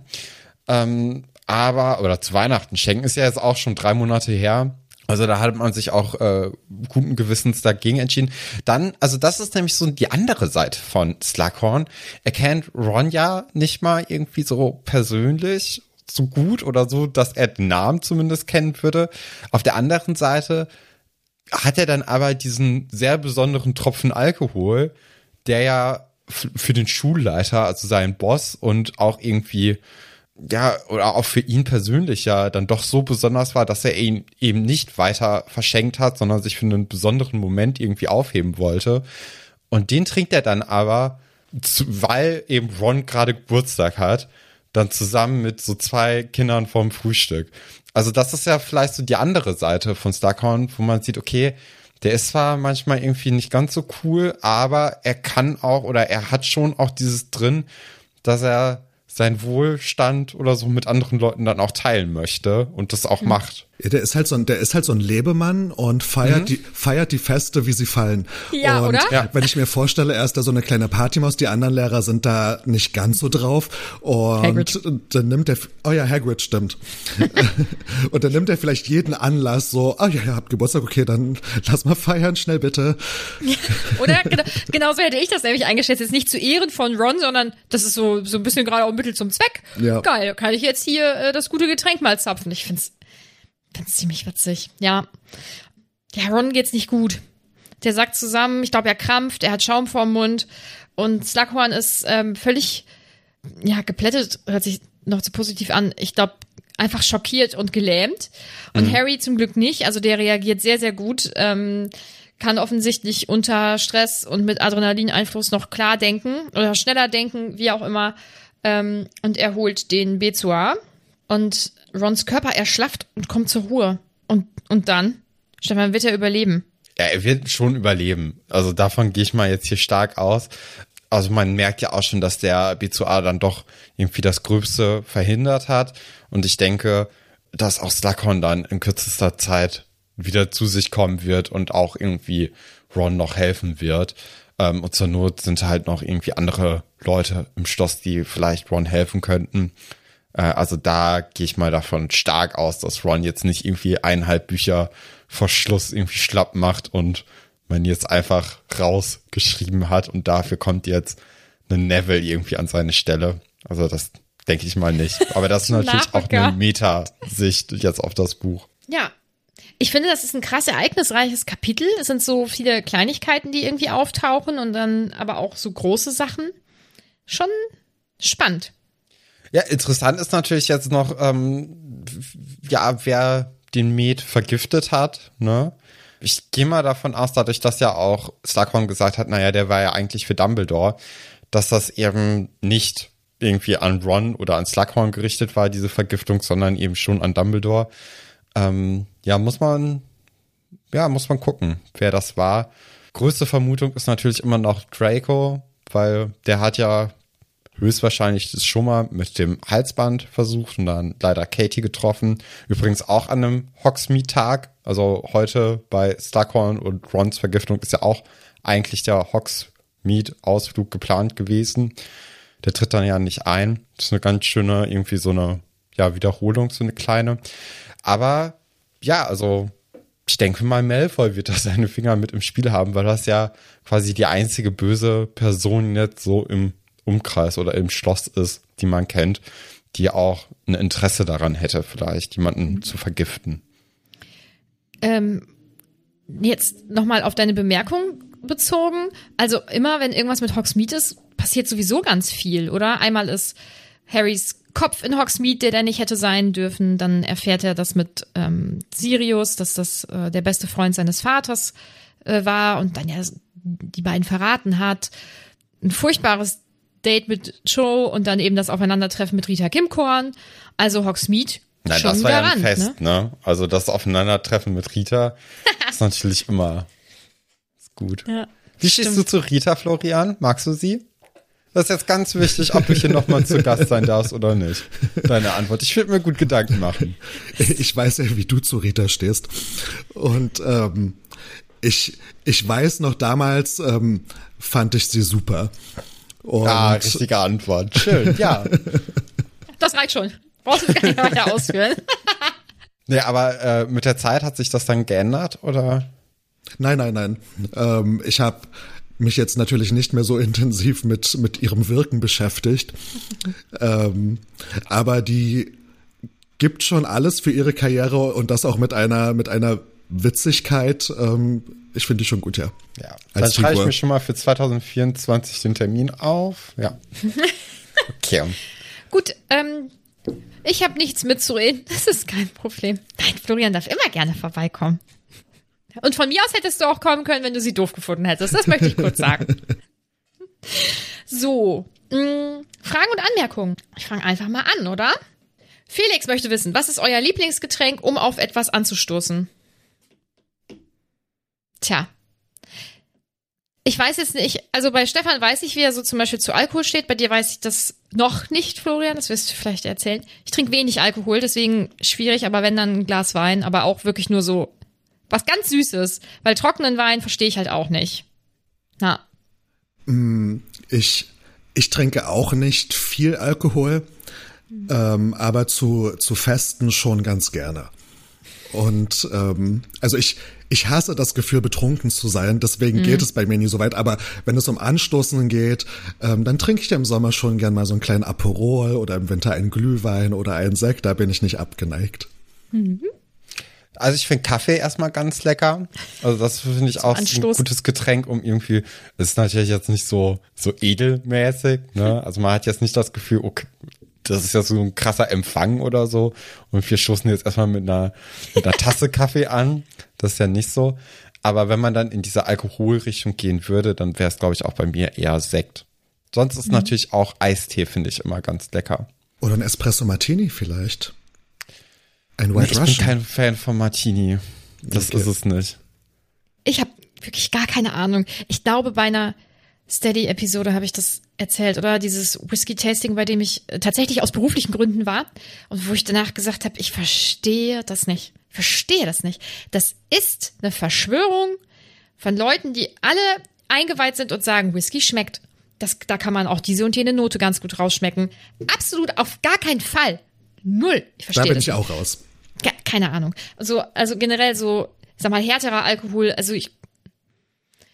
Ähm, aber, oder zu Weihnachten schenken, ist ja jetzt auch schon drei Monate her. Also da hat man sich auch äh, guten Gewissens dagegen entschieden. Dann, also das ist nämlich so die andere Seite von Slughorn. Er kennt Ron ja nicht mal irgendwie so persönlich so gut oder so, dass er den Namen zumindest kennen würde. Auf der anderen Seite hat er dann aber diesen sehr besonderen Tropfen Alkohol, der ja f- für den Schulleiter, also seinen Boss und auch irgendwie ja, oder auch für ihn persönlich ja dann doch so besonders war, dass er ihn eben nicht weiter verschenkt hat, sondern sich für einen besonderen Moment irgendwie aufheben wollte. Und den trinkt er dann aber, zu, weil eben Ron gerade Geburtstag hat, dann zusammen mit so zwei Kindern vorm Frühstück. Also das ist ja vielleicht so die andere Seite von Slughorn, wo man sieht, okay, der ist zwar manchmal irgendwie nicht ganz so cool, aber er kann auch oder er hat schon auch dieses drin, dass er sein Wohlstand oder so mit anderen Leuten dann auch teilen möchte und das auch mhm. macht. Ja, der ist halt so ein, der ist halt so ein Lebemann und feiert mhm. die, feiert die Feste, wie sie fallen. Ja, und oder? Ja. Wenn ich mir vorstelle, er ist da so eine kleine Partymaus, die anderen Lehrer sind da nicht ganz so drauf und Hagrid. Dann nimmt er, oh ja, Hagrid, stimmt. Und dann nimmt er vielleicht jeden Anlass so, oh ja, ihr habt Geburtstag, okay, dann lass mal feiern, schnell bitte. Oder? Genau, genauso hätte ich das nämlich eingeschätzt, jetzt nicht zu Ehren von Ron, sondern das ist so, so ein bisschen gerade auch Mittel zum Zweck. Ja. Geil, kann ich jetzt hier äh, das gute Getränk mal zapfen. Ich find's Find's ziemlich witzig. Ja. Ja, Ron geht's nicht gut. Der sackt zusammen, ich glaube, er krampft, er hat Schaum vorm Mund und Slughorn ist ähm, völlig, ja, geplättet, hört sich noch zu positiv an. Ich glaube, einfach schockiert und gelähmt. Und mhm. Harry zum Glück nicht, also der reagiert sehr, sehr gut, ähm, kann offensichtlich unter Stress und mit Adrenalineinfluss noch klar denken oder schneller denken, wie auch immer. Ähm, und er holt den Bezoar und Rons Körper erschlafft und kommt zur Ruhe. Und, und dann? Stefan, wird er überleben? Ja, er wird schon überleben. Also davon gehe ich mal jetzt hier stark aus. Also man merkt ja auch schon, dass der Bezoar dann doch irgendwie das Gröbste verhindert hat. Und ich denke, dass auch Slughorn dann in kürzester Zeit wieder zu sich kommen wird und auch irgendwie Ron noch helfen wird. Ähm, und zur Not sind halt noch irgendwie andere Leute im Schloss, die vielleicht Ron helfen könnten. Also da gehe ich mal davon stark aus, dass Ron jetzt nicht irgendwie eineinhalb Bücher vor Schluss irgendwie schlapp macht und man jetzt einfach rausgeschrieben hat und dafür kommt jetzt ein Neville irgendwie an seine Stelle. Also das denke ich mal nicht. Aber das ist natürlich auch eine Meta-Sicht jetzt auf das Buch. Ja. Ich finde, das ist ein krass ereignisreiches Kapitel. Es sind so viele Kleinigkeiten, die irgendwie auftauchen und dann aber auch so große Sachen. Schon spannend. Ja, interessant ist natürlich jetzt noch, ähm, ja, wer den Met vergiftet hat, ne? Ich gehe mal davon aus, dadurch, dass ja auch Slughorn gesagt hat, naja, der war ja eigentlich für Dumbledore, dass das eben nicht irgendwie an Ron oder an Slughorn gerichtet war, diese Vergiftung, sondern eben schon an Dumbledore. Ähm, ja, muss man, ja, muss man gucken, wer das war. Größte Vermutung ist natürlich immer noch Draco, weil der hat ja höchstwahrscheinlich das schon mal mit dem Halsband versucht und dann leider Katie getroffen. Übrigens auch an einem Hogsmeade-Tag. Also heute bei Slughorn und Rons Vergiftung ist ja auch eigentlich der Hogsmeade-Ausflug geplant gewesen. Der tritt dann ja nicht ein. Das ist eine ganz schöne, irgendwie so eine, ja, Wiederholung, so eine kleine. Aber ja, also ich denke mal, Malfoy wird da seine Finger mit im Spiel haben, weil das ja quasi die einzige böse Person jetzt so im Umkreis oder im Schloss ist, die man kennt, die auch ein Interesse daran hätte, vielleicht jemanden zu vergiften. Ähm, jetzt nochmal auf deine Bemerkung bezogen. Also immer, wenn irgendwas mit Hogsmeade ist, passiert sowieso ganz viel, oder? Einmal ist Harrys Kopf in Hogsmeade, der da nicht hätte sein dürfen. Dann erfährt er das mit ähm, Sirius, dass das äh, der beste Freund seines Vaters äh, war und dann ja die beiden verraten hat. Ein furchtbares Date mit Cho und dann eben das Aufeinandertreffen mit Rita Kimkorn. Also Hogsmeade Nein, schon das war garant, ja ein Fest, ne? ne? Also das Aufeinandertreffen mit Rita ist natürlich immer ist gut. Ja, Wie stehst du zu Rita, Florian? Magst du sie? Das ist jetzt ganz wichtig, ob du hier nochmal zu Gast sein darfst oder nicht. Deine Antwort. Ich würde mir gut Gedanken machen. Ich weiß ja, wie du zu Rita stehst. Und ähm, ich, ich weiß noch, damals ähm, fand ich sie super. Und ah, richtige Antwort. Schön, ja. Das reicht schon. Brauchst du gar nicht weiter ausführen. Nee, aber äh, mit der Zeit hat sich das dann geändert, oder? Nein, nein, nein. Ähm, ich habe mich jetzt natürlich nicht mehr so intensiv mit mit ihrem Wirken beschäftigt. ähm, aber die gibt schon alles für ihre Karriere und das auch mit einer mit einer Witzigkeit. Ähm, ich finde die schon gut, ja. Ja. Dann schreibe ich mir schon mal für zwanzig vierundzwanzig den Termin auf. Ja. Okay. Gut, ähm, ich habe nichts mitzureden. Das ist kein Problem. Nein, Florian darf immer gerne vorbeikommen. Und von mir aus hättest du auch kommen können, wenn du sie doof gefunden hättest. Das möchte ich kurz sagen. So, mh, Fragen und Anmerkungen. Ich fange einfach mal an, oder? Felix möchte wissen, was ist euer Lieblingsgetränk, um auf etwas anzustoßen? Tja. Ich weiß jetzt nicht, also bei Stefan weiß ich, wie er so zum Beispiel zu Alkohol steht. Bei dir weiß ich das noch nicht, Florian, das wirst du vielleicht erzählen. Ich trinke wenig Alkohol, deswegen schwierig, aber wenn dann ein Glas Wein, aber auch wirklich nur so was ganz Süßes, weil trockenen Wein verstehe ich halt auch nicht. Na. Ich, ich trinke auch nicht viel Alkohol, mhm. ähm, aber zu, zu Festen schon ganz gerne. Und ähm, also ich, ich hasse das Gefühl, betrunken zu sein, deswegen mhm. geht es bei mir nie so weit. Aber wenn es um Anstoßen geht, ähm, dann trinke ich ja im Sommer schon gern mal so einen kleinen Aperol oder im Winter einen Glühwein oder einen Sekt, da bin ich nicht abgeneigt. Mhm. Also ich finde Kaffee erstmal ganz lecker. Also das finde ich auch so ein gutes Getränk, um irgendwie, es ist natürlich jetzt nicht so so edelmäßig, ne? Also man hat jetzt nicht das Gefühl, okay, das ist ja so ein krasser Empfang oder so. Und wir stoßen jetzt erstmal mit einer, mit einer Tasse Kaffee an. Das ist ja nicht so. Aber wenn man dann in diese Alkoholrichtung gehen würde, dann wäre es, glaube ich, auch bei mir eher Sekt. Sonst ist mhm. natürlich auch Eistee, finde ich, immer ganz lecker. Oder ein Espresso Martini vielleicht. Ein White ich Russian. Ich bin kein Fan von Martini. Das okay. ist es nicht. Ich habe wirklich gar keine Ahnung. Ich glaube, bei einer Steady-Episode habe ich das erzählt, oder? Dieses Whisky-Tasting, bei dem ich tatsächlich aus beruflichen Gründen war und wo ich danach gesagt habe, ich verstehe das nicht. Ich verstehe das nicht. Das ist eine Verschwörung von Leuten, die alle eingeweiht sind und sagen, Whisky schmeckt. Das, da kann man auch diese und jene Note ganz gut rausschmecken. Absolut auf gar keinen Fall. Null. Ich verstehe das. Da bin ich auch raus. Keine Ahnung. Also, also generell so, sag mal, härterer Alkohol, also ich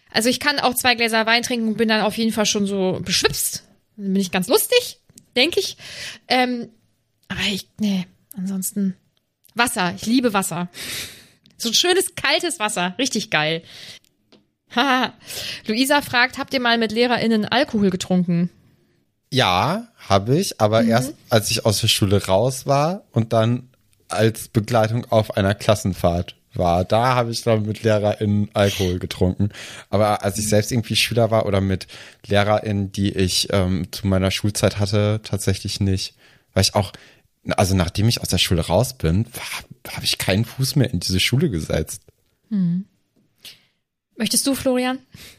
Also ich kann auch zwei Gläser Wein trinken und bin dann auf jeden Fall schon so beschwipst. Dann bin ich ganz lustig, denke ich. Ähm, aber ich, nee, ansonsten Wasser. Ich liebe Wasser. So ein schönes, kaltes Wasser. Richtig geil. Haha. Luisa fragt, habt ihr mal mit LehrerInnen Alkohol getrunken? Ja, habe ich, aber Mhm. erst als ich aus der Schule raus war und dann als Begleitung auf einer Klassenfahrt war. Da habe ich dann mit LehrerInnen Alkohol getrunken. Aber als ich selbst irgendwie Schüler war oder mit LehrerInnen, die ich ähm, zu meiner Schulzeit hatte, tatsächlich nicht. Weil ich auch, also nachdem ich aus der Schule raus bin, habe hab ich keinen Fuß mehr in diese Schule gesetzt. Hm. Möchtest du, Florian?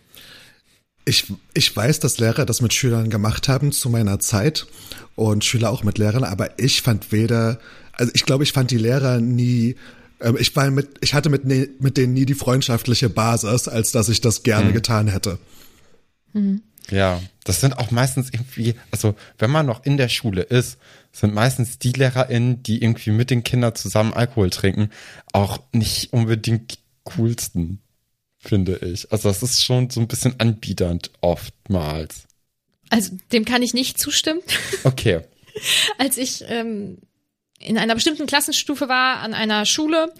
Ich, ich weiß, dass Lehrer das mit Schülern gemacht haben zu meiner Zeit und Schüler auch mit Lehrern, aber ich fand weder, also ich glaube, ich fand die Lehrer nie, äh, ich war mit, ich hatte mit, ne, mit denen nie die freundschaftliche Basis, als dass ich das gerne mhm. getan hätte. Mhm. Ja, das sind auch meistens irgendwie, also wenn man noch in der Schule ist, sind meistens die LehrerInnen, die irgendwie mit den Kindern zusammen Alkohol trinken, auch nicht unbedingt die coolsten. Finde ich. Also das ist schon so ein bisschen anbiedernd oftmals. Also dem kann ich nicht zustimmen. Okay. Als ich ähm, in einer bestimmten Klassenstufe war, an einer Schule,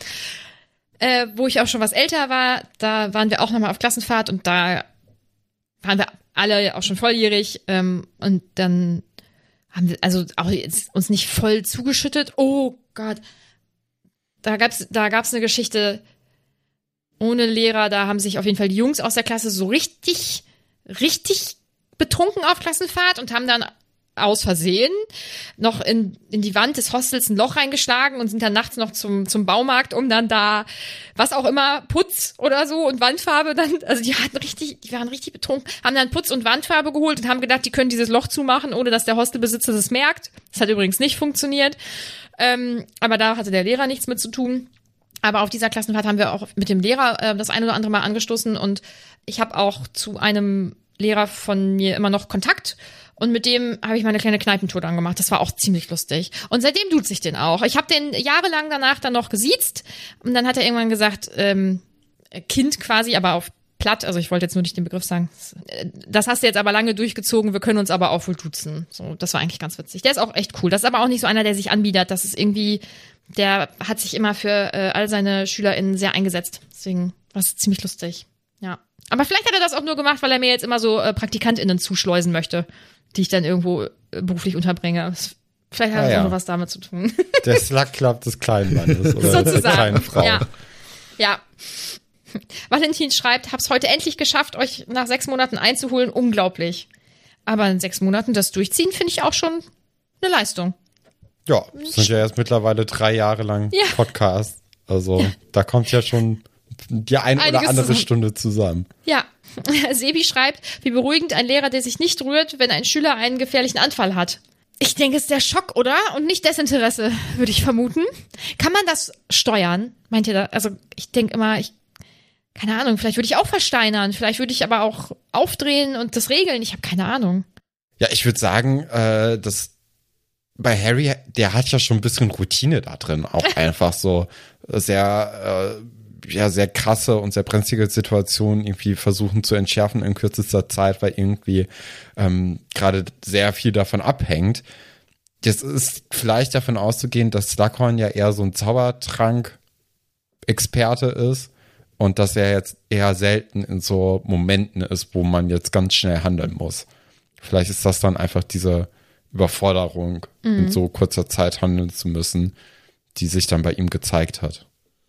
äh, wo ich auch schon was älter war, da waren wir auch nochmal auf Klassenfahrt und da waren wir alle auch schon volljährig ähm, und dann haben wir also auch jetzt uns nicht voll zugeschüttet. Oh Gott. Da gab's, da gab's eine Geschichte ohne Lehrer, da haben sich auf jeden Fall die Jungs aus der Klasse so richtig, richtig betrunken auf Klassenfahrt und haben dann aus Versehen noch in, in die Wand des Hostels ein Loch reingeschlagen und sind dann nachts noch zum, zum Baumarkt, um dann da, was auch immer, Putz oder so und Wandfarbe dann, also die hatten richtig, die waren richtig betrunken, haben dann Putz und Wandfarbe geholt und haben gedacht, die können dieses Loch zumachen, ohne dass der Hostelbesitzer das merkt. Das hat übrigens nicht funktioniert. Ähm, aber da hatte der Lehrer nichts mit zu tun. Aber auf dieser Klassenfahrt haben wir auch mit dem Lehrer äh, das ein oder andere Mal angestoßen und ich habe auch zu einem Lehrer von mir immer noch Kontakt und mit dem habe ich meine kleine Kneipentour dann gemacht. Das war auch ziemlich lustig. Und seitdem duzt ich den auch. Ich habe den jahrelang danach dann noch gesiezt und dann hat er irgendwann gesagt, ähm, Kind quasi, aber auf platt, also ich wollte jetzt nur nicht den Begriff sagen. Das hast du jetzt aber lange durchgezogen, wir können uns aber auch wohl duzen. So, das war eigentlich ganz witzig. Der ist auch echt cool. Das ist aber auch nicht so einer, der sich anbietet. Das ist irgendwie, der hat sich immer für äh, all seine SchülerInnen sehr eingesetzt. Deswegen war es ziemlich lustig. Ja. Aber vielleicht hat er das auch nur gemacht, weil er mir jetzt immer so äh, PraktikantInnen zuschleusen möchte, die ich dann irgendwo äh, beruflich unterbringe. Das, vielleicht hat ah, das ja. auch noch was damit zu tun. Der Slack Club des kleinen Mannes oder sozusagen. der kleinen Frau. Ja. Ja. Valentin schreibt, hab's heute endlich geschafft, euch nach sechs Monaten einzuholen. Unglaublich. Aber in sechs Monaten das durchziehen, finde ich auch schon eine Leistung. Ja, das sind ja jetzt mittlerweile drei Jahre lang ja. Podcast. Also ja. Da kommt ja schon die ein Einiges oder andere zusammen. Stunde zusammen. Ja. Sebi schreibt, wie beruhigend ein Lehrer, der sich nicht rührt, wenn ein Schüler einen gefährlichen Anfall hat. Ich denke, es ist der Schock, oder? Und nicht Desinteresse, würde ich vermuten. Kann man das steuern? Meint ihr da? Also ich denke immer, ich keine Ahnung, vielleicht würde ich auch versteinern, vielleicht würde ich aber auch aufdrehen und das regeln, ich habe keine Ahnung. Ja, ich würde sagen, äh, dass bei Harry, der hat ja schon ein bisschen Routine da drin, auch einfach so sehr, äh, ja, sehr krasse und sehr brenzlige Situationen irgendwie versuchen zu entschärfen in kürzester Zeit, weil irgendwie ähm, gerade sehr viel davon abhängt. Jetzt ist vielleicht davon auszugehen, dass Slughorn ja eher so ein Zaubertrank-Experte ist. Und dass er jetzt eher selten in so Momenten ist, wo man jetzt ganz schnell handeln muss. Vielleicht ist das dann einfach diese Überforderung, mhm. in so kurzer Zeit handeln zu müssen, die sich dann bei ihm gezeigt hat.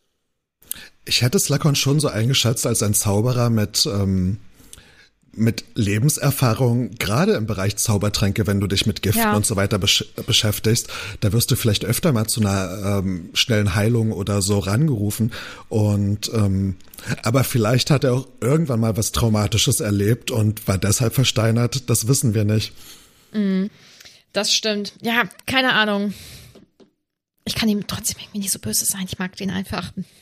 Ich hätte Slughorn schon so eingeschätzt als ein Zauberer mit, ähm, mit Lebenserfahrung, gerade im Bereich Zaubertränke, wenn du dich mit Giften ja. und so weiter besch- beschäftigst, da wirst du vielleicht öfter mal zu einer ähm, schnellen Heilung oder so rangerufen. Und ähm, aber vielleicht hat er auch irgendwann mal was Traumatisches erlebt und war deshalb versteinert. Das wissen wir nicht. Mm, das stimmt. Ja, keine Ahnung. Ich kann ihm trotzdem irgendwie nicht so böse sein. Ich mag den einfach. Hm.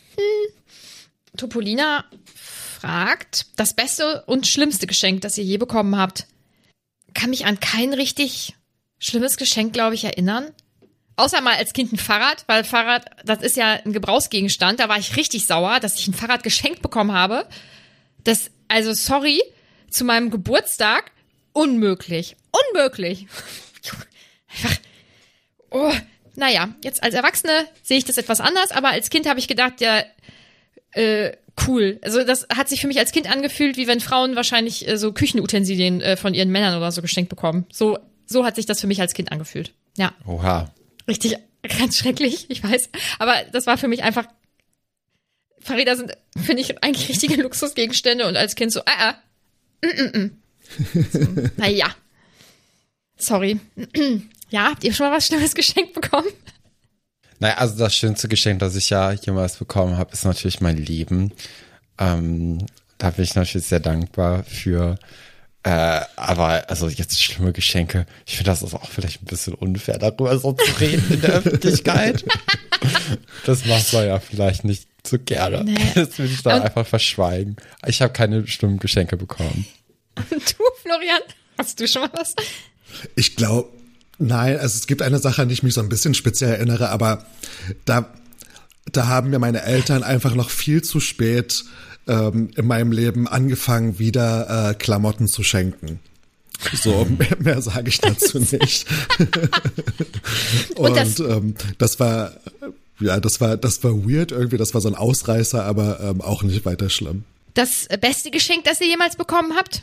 Topolina fragt, das beste und schlimmste Geschenk, das ihr je bekommen habt. Kann mich an kein richtig schlimmes Geschenk, glaube ich, erinnern. Außer mal als Kind ein Fahrrad, weil Fahrrad, das ist ja ein Gebrauchsgegenstand. Da war ich richtig sauer, dass ich ein Fahrrad geschenkt bekommen habe, das Also sorry, zu meinem Geburtstag unmöglich. Unmöglich. Einfach, oh, naja, jetzt als Erwachsene sehe ich das etwas anders, aber als Kind habe ich gedacht, ja, äh, cool. Also das hat sich für mich als Kind angefühlt, wie wenn Frauen wahrscheinlich äh, so Küchenutensilien äh, von ihren Männern oder so geschenkt bekommen. So, so hat sich das für mich als Kind angefühlt. Ja. Oha. Richtig, ganz schrecklich, ich weiß. Aber das war für mich einfach, Fahrräder sind, finde ich, eigentlich richtige Luxusgegenstände und als Kind so, ah, ah, mm, mm, mm. So, naja. Sorry. Ja, habt ihr schon mal was Schlimmes geschenkt bekommen? Naja, also das schönste Geschenk, das ich ja jemals bekommen habe, ist natürlich mein Leben. Ähm, da bin ich natürlich sehr dankbar für. Äh, aber also jetzt schlimme Geschenke. Ich finde, das ist auch vielleicht ein bisschen unfair, darüber so zu reden in der Öffentlichkeit. Das macht man ja vielleicht nicht so gerne. Nee. Das will ich dann Und einfach verschweigen. Ich habe keine schlimmen Geschenke bekommen. Und du, Florian, hast du schon mal was? Ich glaube, nein, also es gibt eine Sache, an die ich mich so ein bisschen speziell erinnere, aber da, da haben mir meine Eltern einfach noch viel zu spät ähm, in meinem Leben angefangen, wieder äh, Klamotten zu schenken. So, mehr, mehr sage ich dazu nicht. Und, Und das, ähm, das war, ja, das war, das war weird irgendwie, das war so ein Ausreißer, aber ähm, auch nicht weiter schlimm. Das beste Geschenk, das ihr jemals bekommen habt?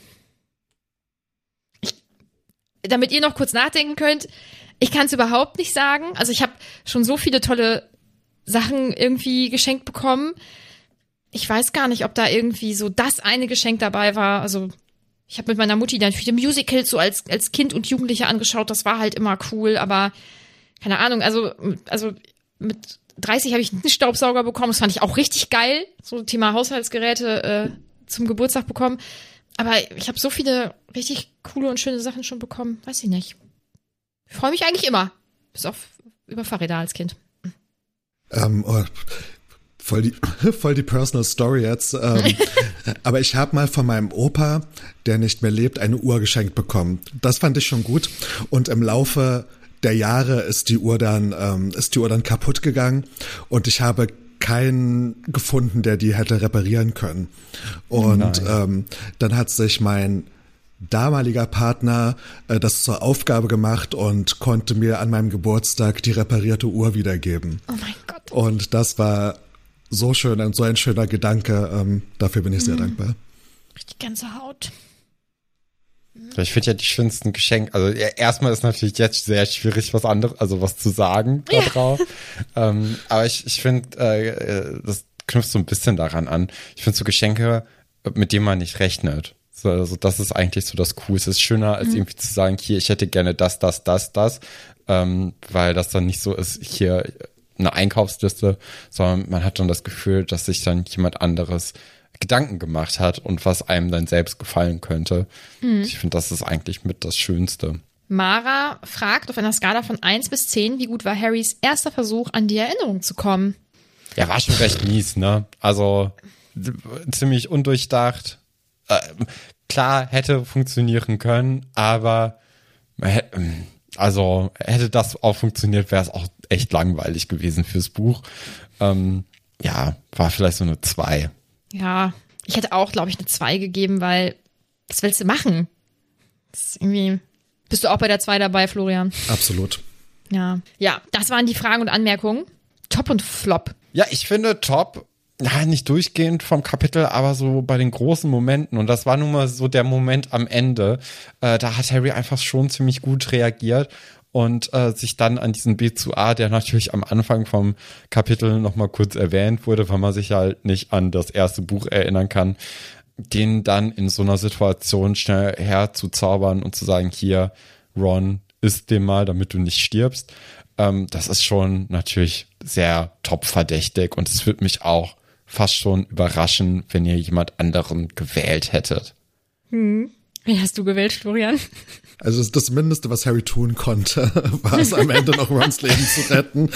Damit ihr noch kurz nachdenken könnt, ich kann es überhaupt nicht sagen. Also ich habe schon so viele tolle Sachen irgendwie geschenkt bekommen. Ich weiß gar nicht, ob da irgendwie so das eine Geschenk dabei war. Also ich habe mit meiner Mutti dann viele Musicals so als als Kind und Jugendliche angeschaut. Das war halt immer cool, aber keine Ahnung. Also also mit dreißig habe ich einen Staubsauger bekommen. Das fand ich auch richtig geil. So Thema Haushaltsgeräte äh, zum Geburtstag bekommen. Aber ich habe so viele richtig coole und schöne Sachen schon bekommen. Weiß ich nicht. Ich freue mich eigentlich immer. Bis auf über Fahrräder als Kind. Ähm, oh, voll die, voll die Personal Story jetzt. Ähm, aber ich habe mal von meinem Opa, der nicht mehr lebt, eine Uhr geschenkt bekommen. Das fand ich schon gut. Und im Laufe der Jahre ist die Uhr dann, ähm, ist die Uhr dann kaputt gegangen. Und ich habe keinen gefunden, der die hätte reparieren können. Und ähm, dann hat sich mein damaliger Partner äh, das zur Aufgabe gemacht und konnte mir an meinem Geburtstag die reparierte Uhr wiedergeben. Oh mein Gott. Und das war so schön und so ein schöner Gedanke. Ähm, dafür bin ich sehr mhm. dankbar. Richtig Gänsehaut. Ich finde ja die schönsten Geschenke, also erstmal ist natürlich jetzt sehr schwierig, was anderes, also was zu sagen da drauf. Ja. Ähm, aber ich, ich finde, äh, das knüpft so ein bisschen daran an. Ich finde so Geschenke, mit denen man nicht rechnet. So, also das ist eigentlich so das Coolste. Es ist schöner, als mhm. irgendwie zu sagen, hier, ich hätte gerne das, das, das, das, ähm, weil das dann nicht so ist, hier eine Einkaufsliste, sondern man hat dann das Gefühl, dass sich dann jemand anderes Gedanken gemacht hat und was einem dann selbst gefallen könnte. Mhm. Ich finde, das ist eigentlich mit das Schönste. Mara fragt auf einer Skala von eins bis zehn, wie gut war Harrys erster Versuch, an die Erinnerung zu kommen? Ja, war schon recht mies, ne? Also ziemlich undurchdacht. Äh, klar, hätte funktionieren können, aber also hätte das auch funktioniert, wäre es auch echt langweilig gewesen fürs Buch. Ähm, ja, war vielleicht so eine zwei. Ja, ich hätte auch, glaube ich, eine zwei gegeben, weil, was willst du machen? Das ist irgendwie, bist du auch bei der zwei dabei, Florian? Absolut. Ja, ja, das waren die Fragen und Anmerkungen. Top und Flop. Ja, ich finde Top, ja, nicht durchgehend vom Kapitel, aber so bei den großen Momenten. Und das war nun mal so der Moment am Ende. Äh, da hat Harry einfach schon ziemlich gut reagiert. Und äh, sich dann an diesen B zu A, der natürlich am Anfang vom Kapitel nochmal kurz erwähnt wurde, weil man sich halt nicht an das erste Buch erinnern kann, den dann in so einer Situation schnell herzuzaubern und zu sagen, hier, Ron, isst den mal, damit du nicht stirbst. Ähm, das ist schon natürlich sehr top verdächtig und es würde mich auch fast schon überraschen, wenn ihr jemand anderen gewählt hättet. Hm. Wie hast du gewählt, Florian? Also das Mindeste, was Harry tun konnte, war es am Ende noch Rons Leben zu retten.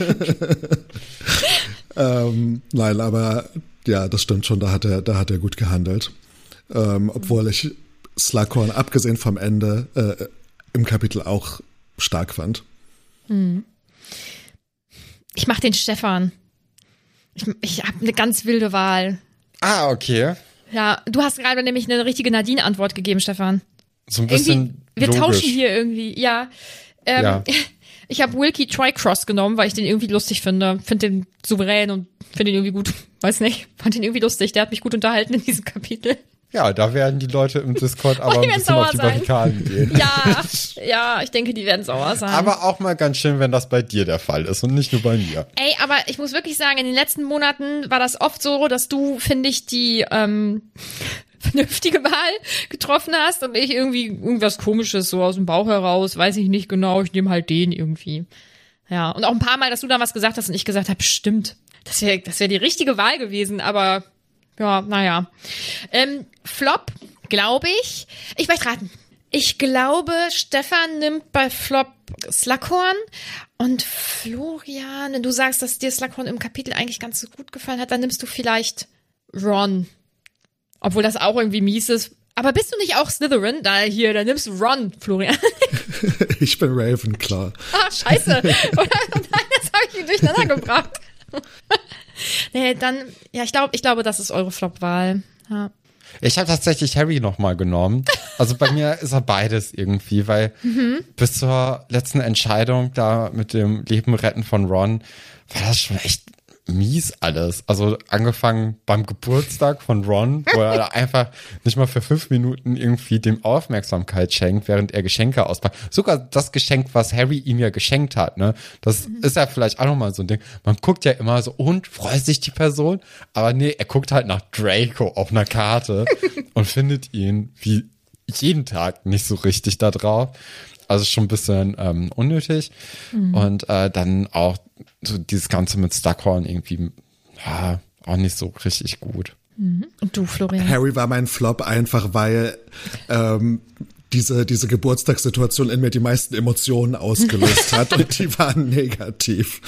ähm, nein, aber ja, das stimmt schon, da hat er, da hat er gut gehandelt. Ähm, obwohl ich Slughorn, abgesehen vom Ende, äh, im Kapitel auch stark fand. Hm. Ich mach den Stefan. Ich, ich habe eine ganz wilde Wahl. Ah, okay. Ja, du hast gerade nämlich eine richtige Nadine-Antwort gegeben, Stefan. So ein bisschen irgendwie, wir logisch. tauschen hier irgendwie, ja. Ähm, Ja. Ich habe Wilkie Tricross genommen, weil ich den irgendwie lustig finde. Finde den souverän und finde ihn irgendwie gut. Weiß nicht, fand ihn irgendwie lustig. Der hat mich gut unterhalten in diesem Kapitel. Ja, da werden die Leute im Discord aber die ein werden bisschen auf die sauer sein. Barrikaden gehen. Ja, ja, ich denke, die werden sauer sein. Aber auch mal ganz schön, wenn das bei dir der Fall ist und nicht nur bei mir. Ey, aber ich muss wirklich sagen, in den letzten Monaten war das oft so, dass du, finde ich, die ähm, vernünftige Wahl getroffen hast und ich irgendwie irgendwas Komisches so aus dem Bauch heraus, weiß ich nicht genau, ich nehme halt den irgendwie. Ja, und auch ein paar Mal, dass du da was gesagt hast und ich gesagt habe, stimmt, das wäre das wär die richtige Wahl gewesen, aber ja, naja. Ähm, Flop, glaube ich. Ich möchte raten. Ich glaube, Stefan nimmt bei Flop Slughorn und Florian, wenn du sagst, dass dir Slughorn im Kapitel eigentlich ganz so gut gefallen hat, dann nimmst du vielleicht Ron. Obwohl das auch irgendwie mies ist. Aber bist du nicht auch Slytherin? Da hier, dann nimmst du Ron, Florian. Ich bin Ravenclaw. Ah, scheiße. Oder? Nein, das habe ich durcheinander gebracht. Nee, dann, ja, ich glaube, ich glaube, das ist eure Flop-Wahl. Ja. Ich habe tatsächlich Harry nochmal genommen. Also bei mir ist er beides irgendwie, weil mhm. bis zur letzten Entscheidung da mit dem Leben retten von Ron war das schon echt mies alles. Also angefangen beim Geburtstag von Ron, wo er einfach nicht mal für fünf Minuten irgendwie dem Aufmerksamkeit schenkt, während er Geschenke auspackt. Sogar das Geschenk, was Harry ihm ja geschenkt hat, ne? Das mhm. ist ja vielleicht auch nochmal so ein Ding. Man guckt ja immer so, und freut sich die Person? Aber nee, er guckt halt nach Draco auf einer Karte und findet ihn wie jeden Tag nicht so richtig da drauf. Also schon ein bisschen ähm, unnötig. Mhm. Und äh, dann auch so dieses Ganze mit Slughorn irgendwie, ja, auch nicht so richtig gut. Mhm. Und du, Florian? Harry war mein Flop einfach, weil ähm, diese diese Geburtstagssituation in mir die meisten Emotionen ausgelöst hat und die waren negativ.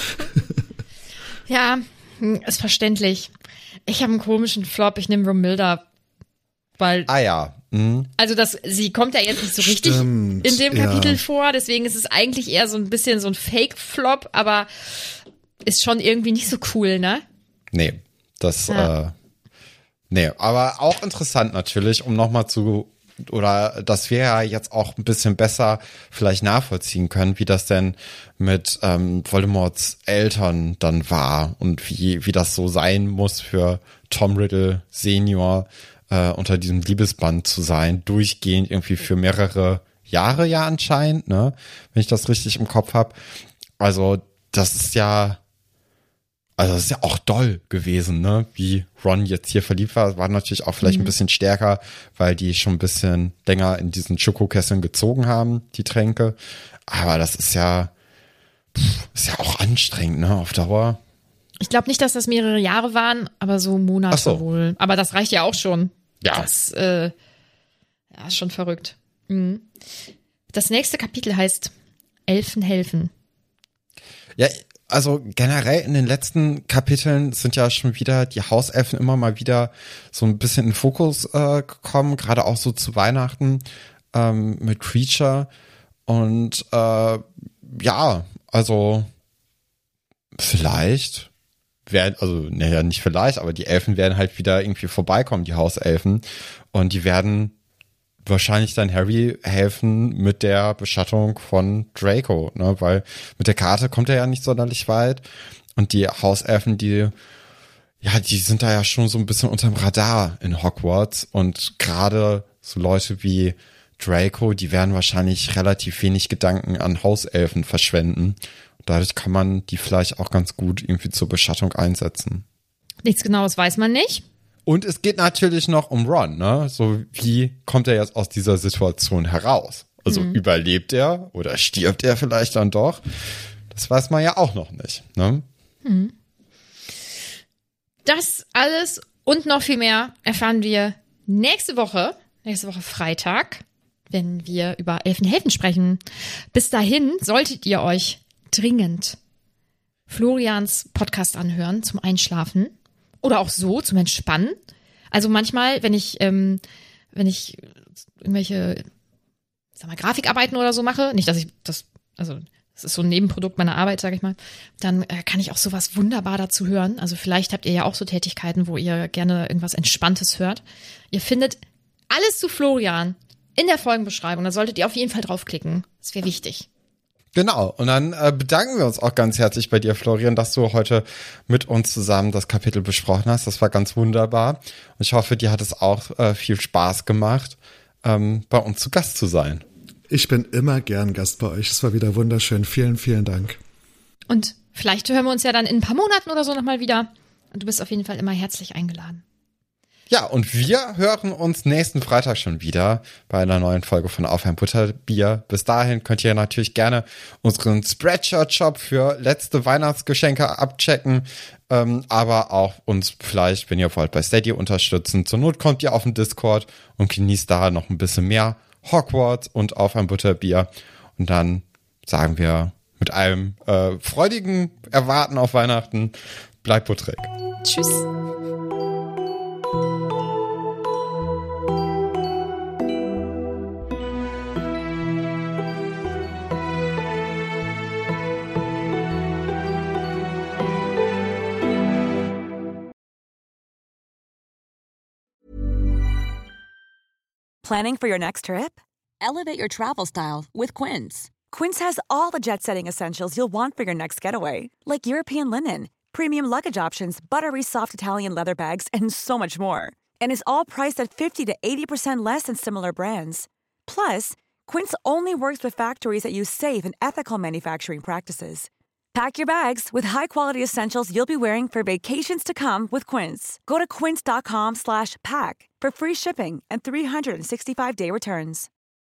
Ja, ist verständlich. Ich habe einen komischen Flop, ich nehme Romilda, weil Ah ja. Mhm. Also das, sie kommt ja jetzt nicht so richtig Stimmt, in dem Kapitel ja. vor, deswegen ist es eigentlich eher so ein bisschen so ein Fake-Flop, aber ist schon irgendwie nicht so cool, ne? Nee, das, Ja. äh, nee, aber auch interessant natürlich, um nochmal zu, oder dass wir ja jetzt auch ein bisschen besser vielleicht nachvollziehen können, wie das denn mit ähm, Voldemorts Eltern dann war und wie, wie das so sein muss für Tom Riddle Senior, äh, unter diesem Liebesband zu sein, durchgehend irgendwie für mehrere Jahre ja anscheinend, ne, wenn ich das richtig im Kopf habe. Also das ist ja, also das ist ja auch doll gewesen, ne, wie Ron jetzt hier verliebt war, war natürlich auch vielleicht Mhm. ein bisschen stärker, weil die schon ein bisschen länger in diesen Schokokesseln gezogen haben, die Tränke. Aber das ist ja, pff, ist ja auch anstrengend, ne, auf Dauer. Ich glaube nicht, dass das mehrere Jahre waren, aber so Monate Ach so. wohl. Aber das reicht ja auch schon. Ja. Das äh, ja, ist schon verrückt. Mhm. Das nächste Kapitel heißt Elfen helfen. Ja, also generell in den letzten Kapiteln sind ja schon wieder die Hauselfen immer mal wieder so ein bisschen in den Fokus äh, gekommen, gerade auch so zu Weihnachten ähm, mit Creature. Und äh, ja, also vielleicht werden, also naja, nicht vielleicht, aber die Elfen werden halt wieder irgendwie vorbeikommen, die Hauselfen. Und die werden wahrscheinlich dann Harry helfen mit der Beschattung von Draco, ne, weil mit der Karte kommt er ja nicht sonderlich weit und die Hauselfen, die, ja, die sind da ja schon so ein bisschen unterm Radar in Hogwarts und gerade so Leute wie Draco, die werden wahrscheinlich relativ wenig Gedanken an Hauselfen verschwenden. Dadurch kann man die vielleicht auch ganz gut irgendwie zur Beschattung einsetzen. Nichts Genaues weiß man nicht. Und es geht natürlich noch um Ron, ne? So, wie kommt er jetzt aus dieser Situation heraus? Also Mhm. überlebt er oder stirbt er vielleicht dann doch? Das weiß man ja auch noch nicht, ne? Das alles und noch viel mehr erfahren wir nächste Woche, nächste Woche Freitag, wenn wir über Elfenhelfen sprechen. Bis dahin solltet ihr euch dringend Florians Podcast anhören zum Einschlafen oder auch so zum Entspannen. Also manchmal, wenn ich ähm, wenn ich irgendwelche, sag mal, Grafikarbeiten oder so mache, nicht, dass ich das, also das ist so ein Nebenprodukt meiner Arbeit, sage ich mal, dann äh, kann ich auch sowas wunderbar dazu hören. Also vielleicht habt ihr ja auch so Tätigkeiten, wo ihr gerne irgendwas Entspanntes hört. Ihr findet alles zu Florian in der Folgenbeschreibung. Da solltet ihr auf jeden Fall draufklicken. Das wäre wichtig. Genau, und dann äh, bedanken wir uns auch ganz herzlich bei dir, Florian, dass du heute mit uns zusammen das Kapitel besprochen hast. Das war ganz wunderbar. Und ich hoffe, dir hat es auch äh, viel Spaß gemacht, ähm, bei uns zu Gast zu sein. Ich bin immer gern Gast bei euch. Es war wieder wunderschön. Vielen, vielen Dank. Und vielleicht hören wir uns ja dann in ein paar Monaten oder so nochmal wieder. Und du bist auf jeden Fall immer herzlich eingeladen. Ja, und wir hören uns nächsten Freitag schon wieder bei einer neuen Folge von Auf ein Butterbier. Bis dahin könnt ihr natürlich gerne unseren Spreadshirt-Shop für letzte Weihnachtsgeschenke abchecken, ähm, aber auch uns vielleicht, wenn ihr wollt, bei Steady unterstützen. Zur Not kommt ihr auf den Discord und genießt da noch ein bisschen mehr Hogwarts und Auf ein Butterbier. Und dann sagen wir mit einem äh, freudigen Erwarten auf Weihnachten, bleibt butterig. Tschüss. Planning for your next trip? Elevate your travel style with Quince. Quince has all the jet-setting essentials you'll want for your next getaway, like European linen, premium luggage options, buttery soft Italian leather bags, and so much more. And is all priced at fifty to eighty percent less than similar brands. Plus, Quince only works with factories that use safe and ethical manufacturing practices. Pack your bags with high-quality essentials you'll be wearing for vacations to come with Quince. Go to quince.com slash pack for free shipping and three sixty-five day returns.